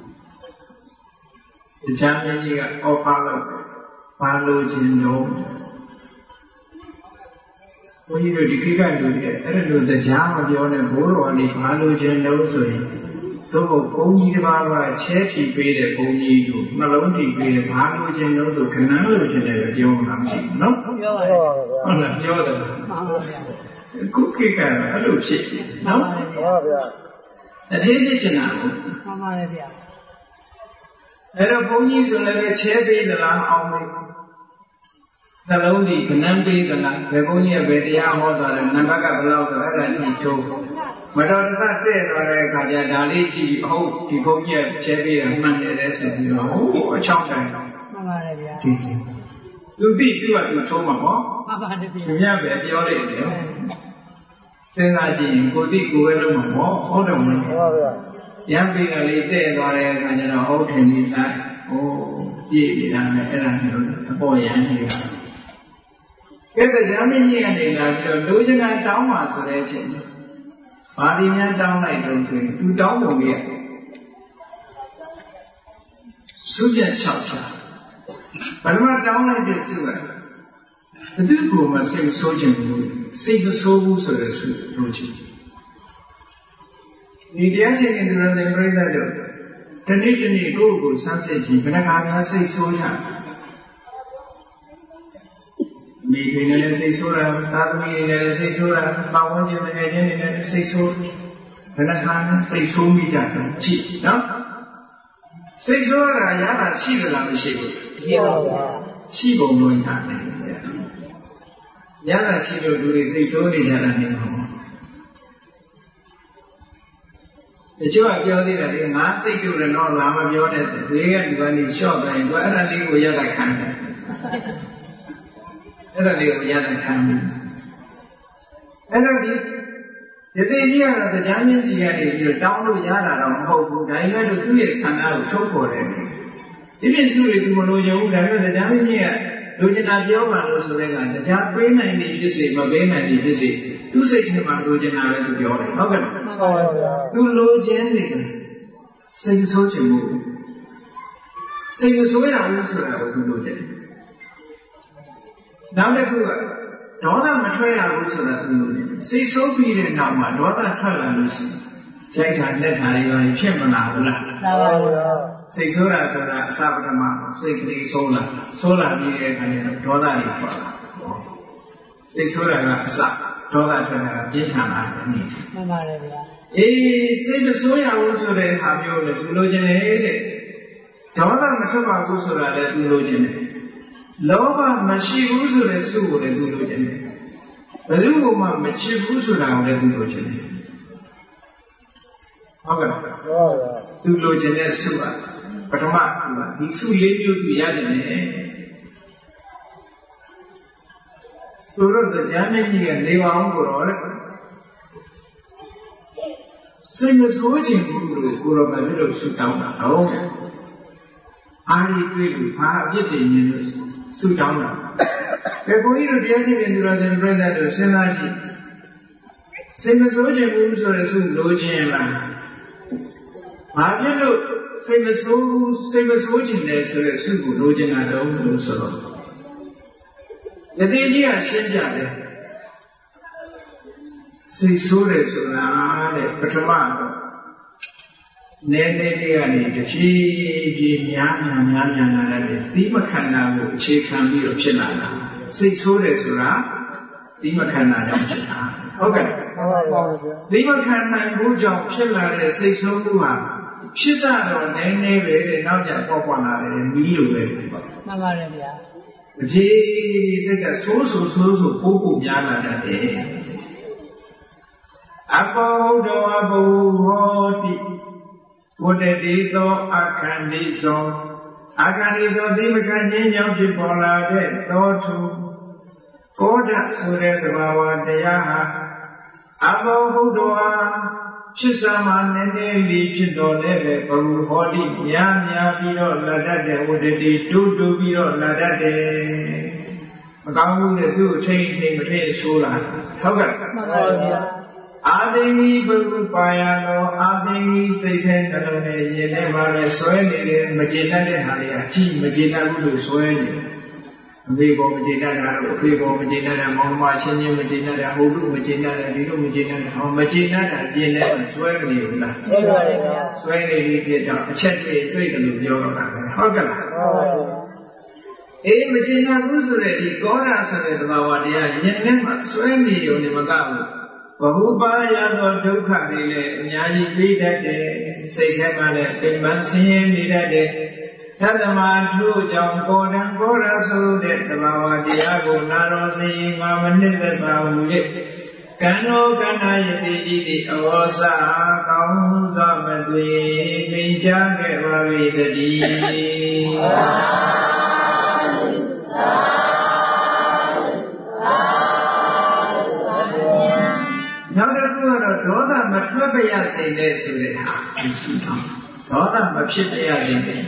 တရားမင်းကြီးကအော်ပါလို့ဘာလိုချင်တော့ဘုန်းကြီးတို့ဒီခိကလူတွေအဲ့ဒါလိုတရားမပြောနဲ့ဘိုးတော်ကနေဘာလို့ခြင်းလို့ဆိုရင်တို့ဘုန်းကြီးတစ်ပါးကချဲထီပေးတဲ့ဘုန်းကြီးတို့နှလုံးထီပေးတဲ့ဘာလို့ခြင်းလို့ဆိုခဏလို့ခြင်းတယ်ပြောမှာမရှိဘူးနော်ပြောပါဘူးဟုတ်လားပြောတယ်မှန်ပါဗျာခုခိကအဲ့လိုဖြစ်နော်မှန်ပါဗျာအသေးဖြစ်ချင်တာကိုမှန်ပါတယ်ဗျာအဲ့တော့ဘုန်းကြီးဆိုလည်းချဲပေးသလားအောင်မေးနှလုံးဒီကနန်းပေးသလားဘယ်ဘုန်းကြီးကဘယ်တရားဟောတာလဲနံပါတ်ကဘယ်လောက်ဆိုအဲ့ဒါကြည့်ချိုးမတော်တဆတဲ့သွားတဲ့အခါကျဒါလေးကြည့်အဟုတ်ဒီဘုန်းကြီးကချဲပေးတာမှန်တယ်လေဆိုပြီးတော့ဟိုအချောင်းတိုင်းမှန်ပါတယ်ဗျာဒီသူသိသူကသူချိုးမှာပေါ့မှန်ပါတယ်ဗျာသူမြတ်ပဲပြောတယ်လေစဉ်းစားကြည့်ရင်ကိုသိကိုပဲလုံးမှာပေါ့ဟုတ်တယ်မလားမှန်ပါဗျာရံပေးကလေးတဲ့သွားတဲ့အခါကျတော့ဟုတ်တယ်ဒီတိုင်းဟိုပြည့်နေတာနဲ့အဲ့ဒါမျိုးအပေါ်ရန်နေတာကဲတရားမင်းကြီးကနေလာပြီးတော့လူကျင်တာတောင်းပါဆိုတဲ့အချိန်ဘာဒီများတောင်းလိုက်တော့ဆိုရင်သူတောင်းပုံကြီးစုချက်၆ချာဘယ်မှာတောင်းလိုက်တဲ့စုကဘယ်သူ့ကိုမှစိတ်ဆိုးခြင်းဘူးစိတ်ဆိုးဘူးဆိုတဲ့စုလို့ချင်ဒီတရားရှင်ကသူတော်တွေပြိဿတို့တနေ့တနေ့ကိုယ့်ကိုစမ်းစစ်ကြည့်ဘယ်နှခါများစိတ်ဆိုးကြမိခင်နဲ့လည်းစိတ်ဆိုးတာသာသမီတွေနဲ့လည်းစိတ်ဆိုးတာပေါင်းဝန်းကျင်တကယ်ချင်းတွေနဲ့စိတ်ဆိုးဘယ်နှခါများစိတ်ဆိုးမိကြတယ်ကြည့်နော်စိတ်ဆိုးတာရတာရှိသလားမရှိဘူးရှိပါဗျာရှိပုံလို့ရတယ်ရတာရှိလို့လူတွေစိတ်ဆိုးနေကြတာနေမှာတချို့ကပြောသေးတယ်လေငါစိတ်ကြိုတယ်တော့လာမပြောတဲ့ဆိုဒီကဒီကနေလျှော့တိုင်းသူအဲ့ဒါလေးကိုရတာခံတယ်အဲ့ဒါလေးကိုရတာခံတယ်အဲ့တော့ဒီဒီသေးကြီးကတော့တရားမြင့်စီကနေပြီးတော့တောင်းလို့ရတာတော့မဟုတ်ဘူးဒါပေမဲ့လို့သူ့ရဲ့ဆန္ဒကိုထုတ်ပေါ်တယ်ဒီပြည့်စုံတွေသူမလို့ရုံဒါပေမဲ့တရားမြင့်ကြီးကလူကျင်တာပြောပါလို့ဆိုတဲ့ကတရားပေးနိုင်နေဖြစ်စေမပေးနိုင်နေဖြစ်စေသူစိတ်ထဲမှာလူကျင်တာပဲသူပြောတယ်ဟုတ်ကဲ့မှန်ပါဗျာသူလိုချင်နေတယ်စိတ်ဆိုးချင်မှုစိတ်ဆိုးရအောင်ဆိုတာကိုသူလိုချင်တယ်နောက်တစ်ခုကဒေါသမထွက်ရဘူးဆိုတာသူလိုချင်တယ်စိတ်ဆိုးပြီးတဲ့နောက်မှာဒေါသထွက်လာလို့ရှိရင်စိတ်ဓာတ်လက်ဓာတ်တွေပါဖြစ်မလာဘူးလားမှန်ပါဗျာစိတ်ဆိုးတာဆိုတာအစပထမစိတ်ကလေးဆိုးလာဆိုးလာပြီးတဲ့အခါကျတော့ဒေါသတွေထွက်လာစိတ်ဆိုးတာကအစဒေါသထွက်တာပြင်းထန်လာတယ်နိမှန်ပါတယ်ဗျာအေးစိတ်မဆိုးရဘူးဆိုတဲ့ဟာမျိုးလေသူလိုချင်တယ်တဲ့ဒေါသမထွက်ပါဘူးဆိုတာလည်းသူလိုချင်တယ်လောဘမရှိဘူးဆိုတဲ့စုကိုလည်းသူလိုချင်တယ်ဘယ်သူမှမချစ်ဘူးဆိုတာကိုလည်းသူလိုချင်တယ်ဟုတ်ကဲ့ဟုတ်ပါဗျာသူလိုချင်တဲ့စုကပထမကဒီစုလေးမျိုးသူရတယ်လေဆိုတော့တရားနဲ့ကြီးကနေပါအောင်ကိုတော့စိတ်မဆိုးခြင်းဘူးလို့ကိုရောမဖြစ်လို့ဆုတောင်းတာဟုတ်အားရတွေ့လို့ဘာအပြစ်တင်နေလို့ဆုတောင်းတာဘယ်ဘုန်းကြီးတို့တရားရှင်ပြန်သူတော်စင်ပြိဿတို့စဉ်းစားကြည့်စိတ်မဆိုးခြင်းဘူးဆိုတဲ့ဆုလိုခြင်းလားဘာဖြစ်လို့စိတ်မဆိုးစိတ်မဆိုးခြင်းလဲဆိုတဲ့ဆုကိုလိုချင်တာတော့လို့ဆိုတော့ယတိကြီးကရှင်းပြတယ်စိတ်ဆိုးတယ်ဆိုတာတဲ့ပထမတော့နည်းနည်းလေးကနေတဖြည်းဖြည်းများများများများလာတယ်သီးမခန္ဓာကိုအခြေခံပြီးတော့ဖြစ်လာတာစိတ်ဆိုးတယ်ဆိုတာသီးမခန္ဓာကြောင့်ဖြစ်တာဟုတ်ကဲ့ဟုတ်ပါပါဗျာသီးမခန္ဓာကိုကြောင့်ဖြစ်လာတဲ့စိတ်ဆိုးမှုဟာဖြစ်စားတော့နည်းနည်းပဲတဲ့နောက်ကျပေါက်ပွားလာတယ်နီးလိုပဲမှန်ပါတယ်ဗျာအပြေးစိတ်ကဆိုးဆိုးဆိုးဆိုးပိုးပိုးများလာတယ်အဘောတော်အဘောဟောတိဝတ္တိသောအခန္တိသောအခန္တိသောသီမခံခြင်းကြောင့်ဖြစ်ပေါ်လာတဲ့သောထုကောဓဆိုတဲ့သဘာဝတရားဟာအဘောဘုဒ္ဓဝါဖြစ်စမှနည်းနည်းလေးဖြစ်တော်လဲပဲဘုဟောတိများများပြီးတော့လာတတ်တဲ့ဝတ္တိတူတူပြီးတော့လာတတ်တယ်မကောင်းဘူးလေသူ့အချိန်အချိန်မထည့်ဆိုးလာဟုတ်ကဲ့မှန်ပါဗျာအာသိမိဘုရုပါယသောအာသိမိစိတ်ထဲနှလုံးနဲ့ရင်ထဲမှာလည်းဆွဲနေတဲ့မကျေနပ်တဲ့ဟာတွေကကြည့်မကျေနပ်ဘူးလို့ဆွဲနေမဘေဘောမကျေနပ်တာတို့အဖေဘောမကျေနပ်တာမောင်မချင်းချင်းမကျေနပ်တာဟိုလူမကျေနပ်တာဒီလူမကျေနပ်တာဟောမကျေနပ်တာပြင်းနေဆွဲနေဘူးလားဟုတ်ပါတယ်ဗျာဆွဲနေပြီးပြတော့အချက်တွေတွေ့တယ်လို့ပြောတော့တာဟုတ်ကဲ့လားဟုတ်ပါဘူးအေးမကျေနပ်ဘူးဆိုတဲ့ဒီကောဓာဆိုတဲ့သဘာဝတရားရင်ထဲမှာဆွဲနေရုံနဲ့မကဘူးဘဟုပါရသောဒုက္ခတွေလည်းအများကြီးပြီးတတ်တယ်စိတ်ထဲမှာလည်းပင်ပန်းဆင်းရဲနေတတ်တယ်သတ္တမထို့ကြောင့်ကောဓံကောဓာဆိုတဲ့သဘာဝတရားကိုနာတော်စေငါမနစ်သက်ပါဘူးလေကံတော်ကန္နာယတိဤသည့်အဝေါစာကောင်းစွာမသွေမိန်ချခဲ့ပါ၏တည်းနောက်တစ်ခုကတော့ဒေါသမထွက်ပြရစေနဲ့ဆိုတဲ့ဟာရှိတော့ဒေါသမဖြစ်ပြရစေနဲ့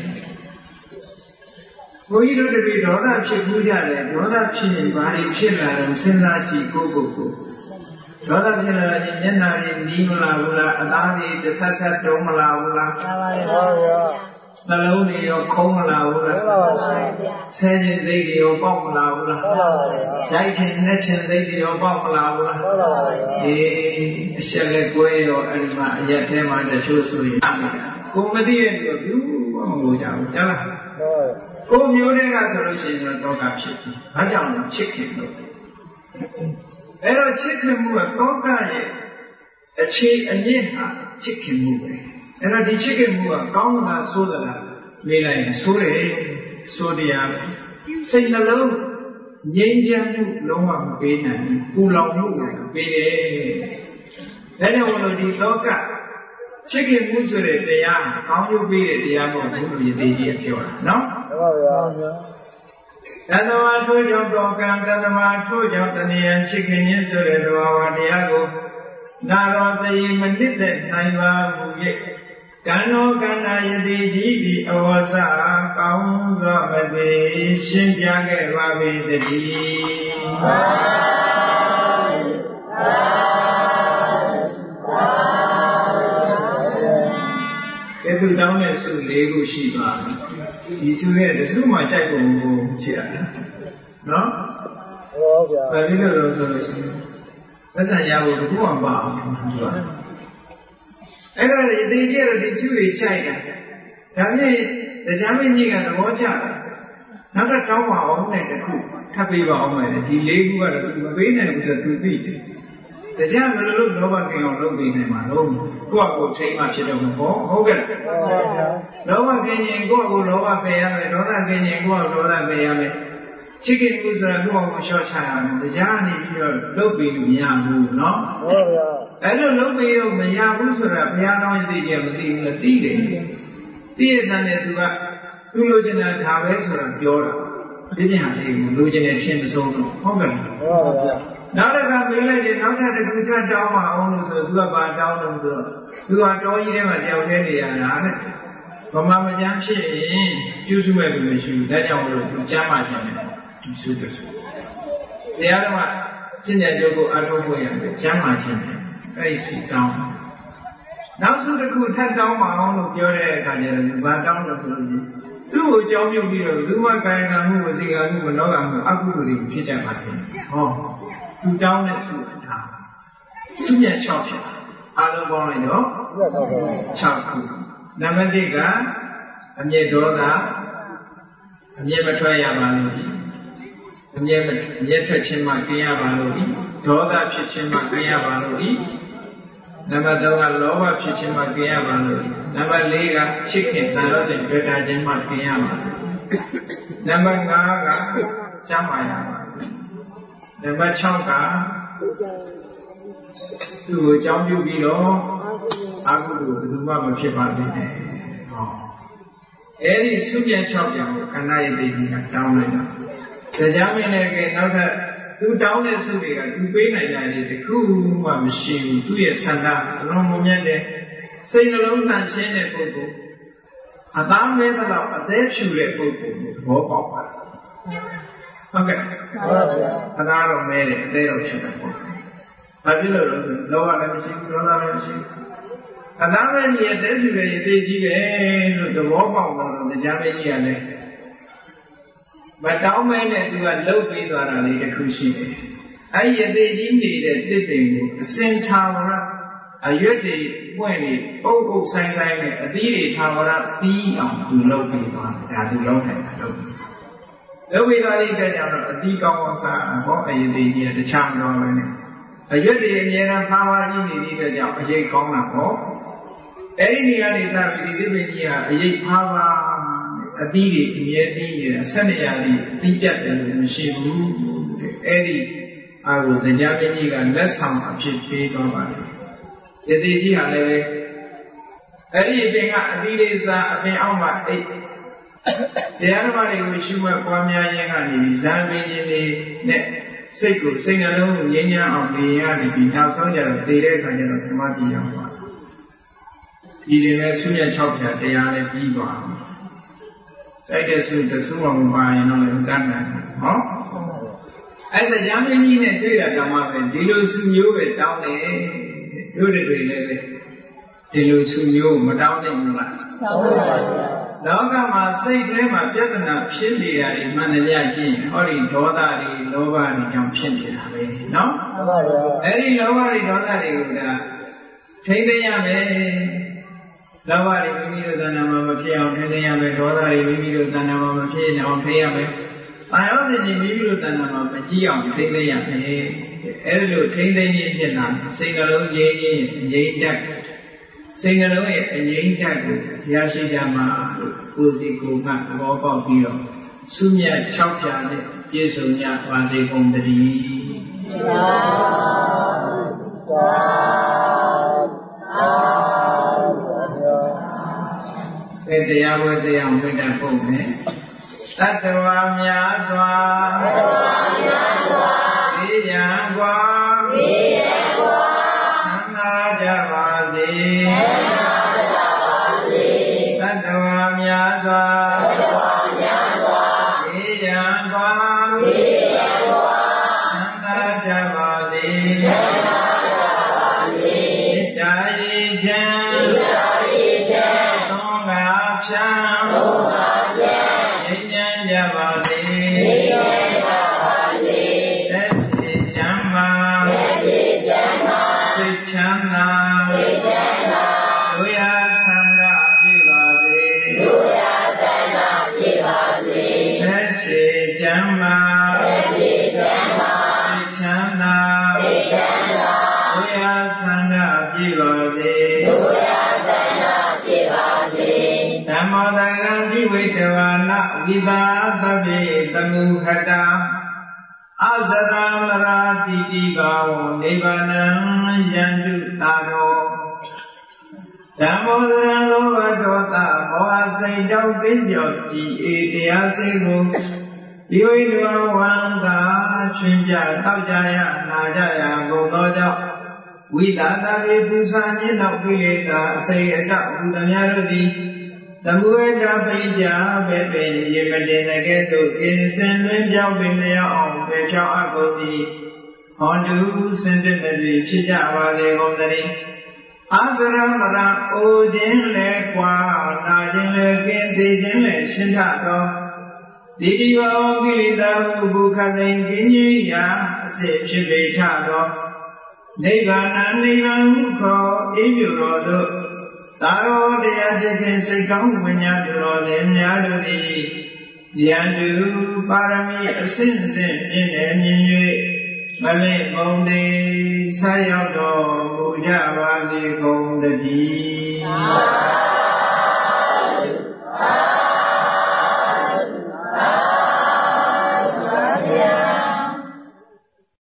ဘုန်းကြီးတို့တပည့်ဒေါသဖြစ်ဘူးကြတယ်ဒေါသဖြစ်ရင်ဘာတွေဖြစ်လာတော့စဉ်းစားကြည့်ကိုယ့်ကိုယ်ကိုဒေါသဖြစ်လာရင်မျက်နှာတွေနီးမလာဘူးလားအသားတွေတဆတ်ဆတ်တုံးမလာဘူးလားမှန်ပါဗျာနှလုံးတွေရောခုံးမလာဘူးလားမှန်ပါဗျာဆဲခြင်းစိတ်တွေရောပေါက်မလာဘူးလားမှန်ပါဗျာရိုက်ခြင်းနဲ့ခြင်းစိတ်တွေရောပေါက်မလာဘူးလားမှန်ပါဗျာအေးအရှက်လက်ကွဲရောအဲ့ဒီမှာအရက်ထဲမှာတချို့ဆိုရင်ကိုမသိတဲ့လူကဘူးမလို့ကြဘူးကြားလားကိုမျိုးတွေကဆိုလို့ရှိရင်တော့ဒုက္ခဖြစ်တယ်။ဘာကြောင့်လဲချစ်ခင်လို့။အဲ့တော့ချစ်ခင်မှုကဒုက္ခရဲ့အခြေအမြင့်ဟာချစ်ခင်မှုပဲ။အဲ့တော့ဒီချစ်ခင်မှုကကောင်းတာဆိုးသလားမေးလိုက်ရင်ဆိုးတယ်ဆိုးတရားပဲ။စိတ်နှလုံးငြိမ်းချမ်းမှုလုံးဝမပေးနိုင်ဘူး။ပူလောင်မှုကိုပေးတယ်။ဒါကြောင့်မလို့ဒီဒုက္ခချစ်ခင်မှုဆိုတဲ့တရားကောင်းကျိုးပေးတဲ့တရားကိုဘုရားရည်သေးကြီးပြောတာနော်ဟုတ်ပါဗျာတသမာထို့ကြောင့်တောကံတသမာထို့ကြောင့်တဏှာချစ်ခင်ခြင်းဆိုတဲ့သဘာဝတရားကိုနာတော်စေမနစ်သက်နိုင်ပါဘူးရဲ့ကံတော်ကန္နာယတိကြီးဒီအဝဆာကောင်းစွာမသိရှင်းပြခဲ့ပါ၏တည်းကဲသူတောင်းတဲ့စုလေးခုရှိပါတယ်ဒီစုရဲ့တစုမှကြိုက်ပုံကိုကြည့်ရတယ်နော်ဟုတ်ပါဗျာဘာဖြစ်လို့လဲဆိုလို့ရှိရင်သက်ဆိုင်ရာကိုတခုမှမပါအောင်ပြောတယ်အဲ့ဒါလေဒီကြည့်တော့ဒီစုတွေကြိုက်တာဒါဖြင့်တရားမင်းကြီးကသဘောကျတယ်နောက်တော့တောင်းပါအောင်နဲ့တခုထပ်ပေးပါအောင်မယ်ဒီလေးခုကတော့သူမပေးနိုင်ဘူးဆိုတော့သူသိတယ်တရားမလို့လောဘကင်အောင်လုပ်ပေးနိုင်မှာလို့ကိုယ့်အကိုချိန်မှဖြစ်တော့မှာပေါ့ဟုတ်ကဲ့လောဘကင်ရင်ကိုယ့်အကိုလောဘပယ်ရမယ်ဒေါသကင်ရင်ကိုယ့်အကိုဒေါသပယ်ရမယ်ချစ်ခင်မှုဆိုတာကိုယ့်အကိုလျှော့ချရမယ်တရားနေပြီးတော့လုပ်ပေးလို့မရဘူးเนาะဟုတ်ပါအဲ့လိုလုပ်ပေးလို့မရဘူးဆိုတာဘုရားတော်သိကြမသိဘူးလားသိတယ်သိရတဲ့နဲ့သူကသူ့လိုချင်တာဒါပဲဆိုတာပြောတာဒီပြန်လေးကိုလိုချင်တဲ့ချင်းမဆုံးဘူးဟုတ်ကဲ့ဟုတ်ပါဗျာနောက်တစ်ခါပြေးလိုက်တယ်နောက်ထပ်တစ်ခုကြတောင်းမအောင်လို့ဆိုသူကဘာတောင်းလို့ဆိုတော့သူကတောကြီးထဲမှာတယောက်တည်းနေရတာတဲ့ဗမာမကျမ်းဖြစ်ရင်ပြုစုမဲ့လူမရှိဘူးဒါကြောင့်မလို့သူကျမ်းမှခြင်းတယ်ဒီစုတယ်ဆိုတရားတော်ကကျင့်ကြံကြိုးကိုအထောက်ဖို့ရတယ်ကျမ်းမှခြင်းတယ်အဲ့ဒီစီတောင်းနောက်စုတစ်ခုထပ်တောင်းမအောင်လို့ပြောတဲ့အခါကျတော့သူဘာတောင်းလို့ဆိုလို့သူ့ကိုကြောင်းပြုတ်ပြီးတော့လူမကာယကံမှုဝစီကံမှုမနောကံမှုအကုသိုလ်တွေဖြစ်ကြပါစေဟောသူတောင်းတဲ့သူအထားစုမြတ်၆ဖြစ်အားလုံးပေါင်းလိုက်တော့၆ခုနံပါတ်၁ကအမျက်ဒေါသအမျက်မထွက်ရပါလို့အမျက်အမျက်ထွက်ခြင်းမှကျင်းရပါလို့ဒေါသဖြစ်ခြင်းမှကျင်းရပါလို့နံပါတ်၃ကလောဘဖြစ်ခြင်းမှကျင်းရပါလို့နံပါတ်၄ကချစ်ခင်ဆံလို့ခြင်းတွေ့တာခြင်းမှကျင်းရပါလို့နံပါတ်၅ကကျမ်းမာရပါနံပါတ်၆ကသူ့ကိုအကြောင်းပြုပြီးတော့အကုသိုလ်ဘယ်သူမှမဖြစ်ပါဘူး။ဟောအဲ့ဒီစုပြန်၆ပြန်ကိုခန္ဓာရဲ့သိကြီးကတောင်းလိုက်တာ။တရားမင်းလည်းကနောက်ထပ်သူတောင်းတဲ့စုတွေကသူပေးနိုင်ကြတယ်တခုမှမရှိဘူး။သူ့ရဲ့ဆန္ဒအလုံးမမြတ်တဲ့စိတ်နှလုံးသန့်ရှင်းတဲ့ပုဂ္ဂိုလ်အသားမဲသလောက်အသေးဖြူတဲ့ပုဂ္ဂိုလ်ကိုသဘောပေါက်ပါတယ်။ဟုတ်ကဲ့ဟုတ်ပါဗျာအသားတော့မဲတယ်အသေးတော့ဖြစ်တယ်ပေါ့ဘာဖြစ်လို့လဲလောဘလည်းမရှိဘူးဒေါသလည်းမရှိဘူးအသားမဲကြီးအသေးဖြူတဲ့ရသေးကြီးပဲလို့သဘောပေါက်တော့တရားမဲကြီးကလည်း mà đau mấy này tôi là lâu bây giờ là lấy cái khung xí này ai giờ đây đi này để tiếp tiền của sinh thao ra ai giờ đây quay này ô ô sai sai này đi để thao ra điအောင်သူလုပ်ပြီးသွားဒါသူလုပ်တယ်လုပ်လုပ်ပြီးသွားတဲ့အတွက်ကြောင့်အတိကောင်းအောင်စားဟောအရင်တည်းကြီးတခြားမတော်ပဲနဲ့အရွက်တွေအများအားဖားဖားကြီးနေတဲ့အတွက်ကြောင့်အရေးကောင်းတာပေါ့အဲ့ဒီနေရာနေစားပြီးဒီသစ်ပင်ကြီးကအရေးဖားဖားအသီးတွေအမြဲတည်းနေတာဆက်နေရသည်အသီးပြတ်တယ်လို့မရှိဘူးအဲ့ဒီအာကိုတရားမင်းကြီးကလက်ဆောင်အဖြစ်ပေးသွားပါတယ်ယတိကြီးဟာလည်းအဲ့ဒီအပင်ကအသီးလေးစားအပင်အောက်မှာအိတ်တရားဓမ္မတွေကိုရှုမှတ်ပွားများခြင်းကနေဇာမင်းကြီးလေးနဲ့စိတ်ကိုစိတ်နှလုံးကိုငြိမ်းချမ်းအောင်နေရတယ်ဒီနောက်ဆုံးကြတော့သိတဲ့အခါကျတော့ဓမ္မတရားပါဒီရင်လည်းဆုရ၆ဖြာတရားလည်းပြီးသွားတယ်တိုက်တဲ့ဆုတဆုမှမပါရင်တော့လည်းတတ်နိုင်တယ်ဟောအဲ့ဒါညာမင်းကြီးနဲ့တွေ့တာဓမ္မပဲဒီလိုဆုမျိုးပဲတောင်းတယ်တို့တွေလည်းပဲဒီလိုဆုမျိုးမတောင်းနိုင်ဘူးလားတောင်းပါပါလောကမှာစိတ်ထဲမှာပြဿနာဖြစ်နေတာဒီမှန်တရားချင်းဟောဒီဒေါသတွေလောဘတွေကြောင့်ဖြစ်နေတာပဲနော်မှန်ပါဗျာအဲ့ဒီလောဘတွေဒေါသတွေကိုဒါထိမ့်သိရမယ်လောဘတွေမိမိတို့တဏ္ဍာမှာမဖြစ်အောင်ထိမ့်သိရမယ်ဒေါသတွေမိမိတို့တဏ္ဍာမှာမဖြစ်အောင်ထိမ့်ရမယ်အာယောဖြစ်ခြင်းမိမိတို့တဏ္ဍာမှာမကြည့်အောင်ထိမ့်သိရမယ်အဲ့လိုထိမ့်သိခြင်းဖြစ်လာစိတ်ကလုံးငြိမ်းခြင်းငြိမ်းတတ်စိတ်ကလုံးရဲ့အငြိမ်းတတ်ကိုဘုရားရှိခိုးမှာကိုယ်စီကိုယ်ကသဘောပေါက်ပြီးတော့ဆုမြတ်၆ဖြာနဲ့ပြည့်စုံကြပါစေကုန်သတည်းသာသာသာတရားဝဲတရားဝိတ္တဖို့မယ်တတ္တဝါများစွာတတ္တဝါများစွာသိရန်ကွာသိရန်ကွာသံသာကြပါစေသံသာကြပါစေတတ္တဝါများစွာတတ္တဝါများစွာသိရန်ကွာသိရန်ကွာသံသာကြပါစေသံသာကြပါစေတာယေချံတာယေချံသုံးငါဖြံသုံးငါဖြံဉာဏ်ဉာဏ်ကြပါစေဉာဏ်ဉာဏ်ကြပါစေသက်ရှိချမ်းသာသက်ရှိချမ်းသာစိတ်ချမ်းသာစိတ်ချမ်းသာဒုရဆန္ဒပြပါစေဒုရဆန္ဒပြပါစေသက်ရှိချမ်းသာသက်ရှိချမ်းသာစိတ်ချမ်းသာစိတ်ချမ်းသာဒုရဆန္ဒပြပါစေဒုရဆန္ဒပြပါစေဓမ္မောတကံဒီဝိတဝါနဝိသာသဗ္ဗေတမုခတာအသရမရာတိတိကာဝနိဗ္ဗာနံယန္တုတာရောဓမ္မောတရံလောဘဒေါသမောဟစိတ်ကြောင့်ပြင်းပြောက်ကြည်အေတရားစိတ်ကိုဒီဝိတဝဝန္တာရှင်ကြတောက်ကြရနာကြရကုန်သောကြောင့်ဝိသတာဝေပူဇာခြင်းနောက်ပိလေသာအစိအတဘုဒ္ဓများတို့သည်သမုဝေဒပိကြဘေပေရေမတင်တဲ့ကဲ့သို့အင်းစင်တွင်ကြောက်ပင်လျောက်အောင်ပေဖြောင်းအပ်ကုန်သည်ဟောတုစင်စစ်မဲ့သည်ဖြစ်ကြပါလေကုန်သတည်းအာသရမရအိုခြင်းလဲကွာနာခြင်းလဲကင်းသေးခြင်းလဲရှင်းထသောဒီဒီဘောကိလေသာဟုဘုခသိင်ကင်းကြီးရာအစစ်ဖြစ်ပေထသောနိဗ္ဗာန်နိဗ္ဗာန်ဟုခေါ်အေးမြတော်တို့သာရောတရားချစ်ခင်စိတ်ကောင်းဝိညာဉ်တော်လည်းများတို့သည်ဉာဏ်တူပါရမီအစဉ်စဉ်ပြည့်နေမြင်၍မလိမုံသေးဆက်ရောက်တော်မူကြပါစေကုန်သတည်း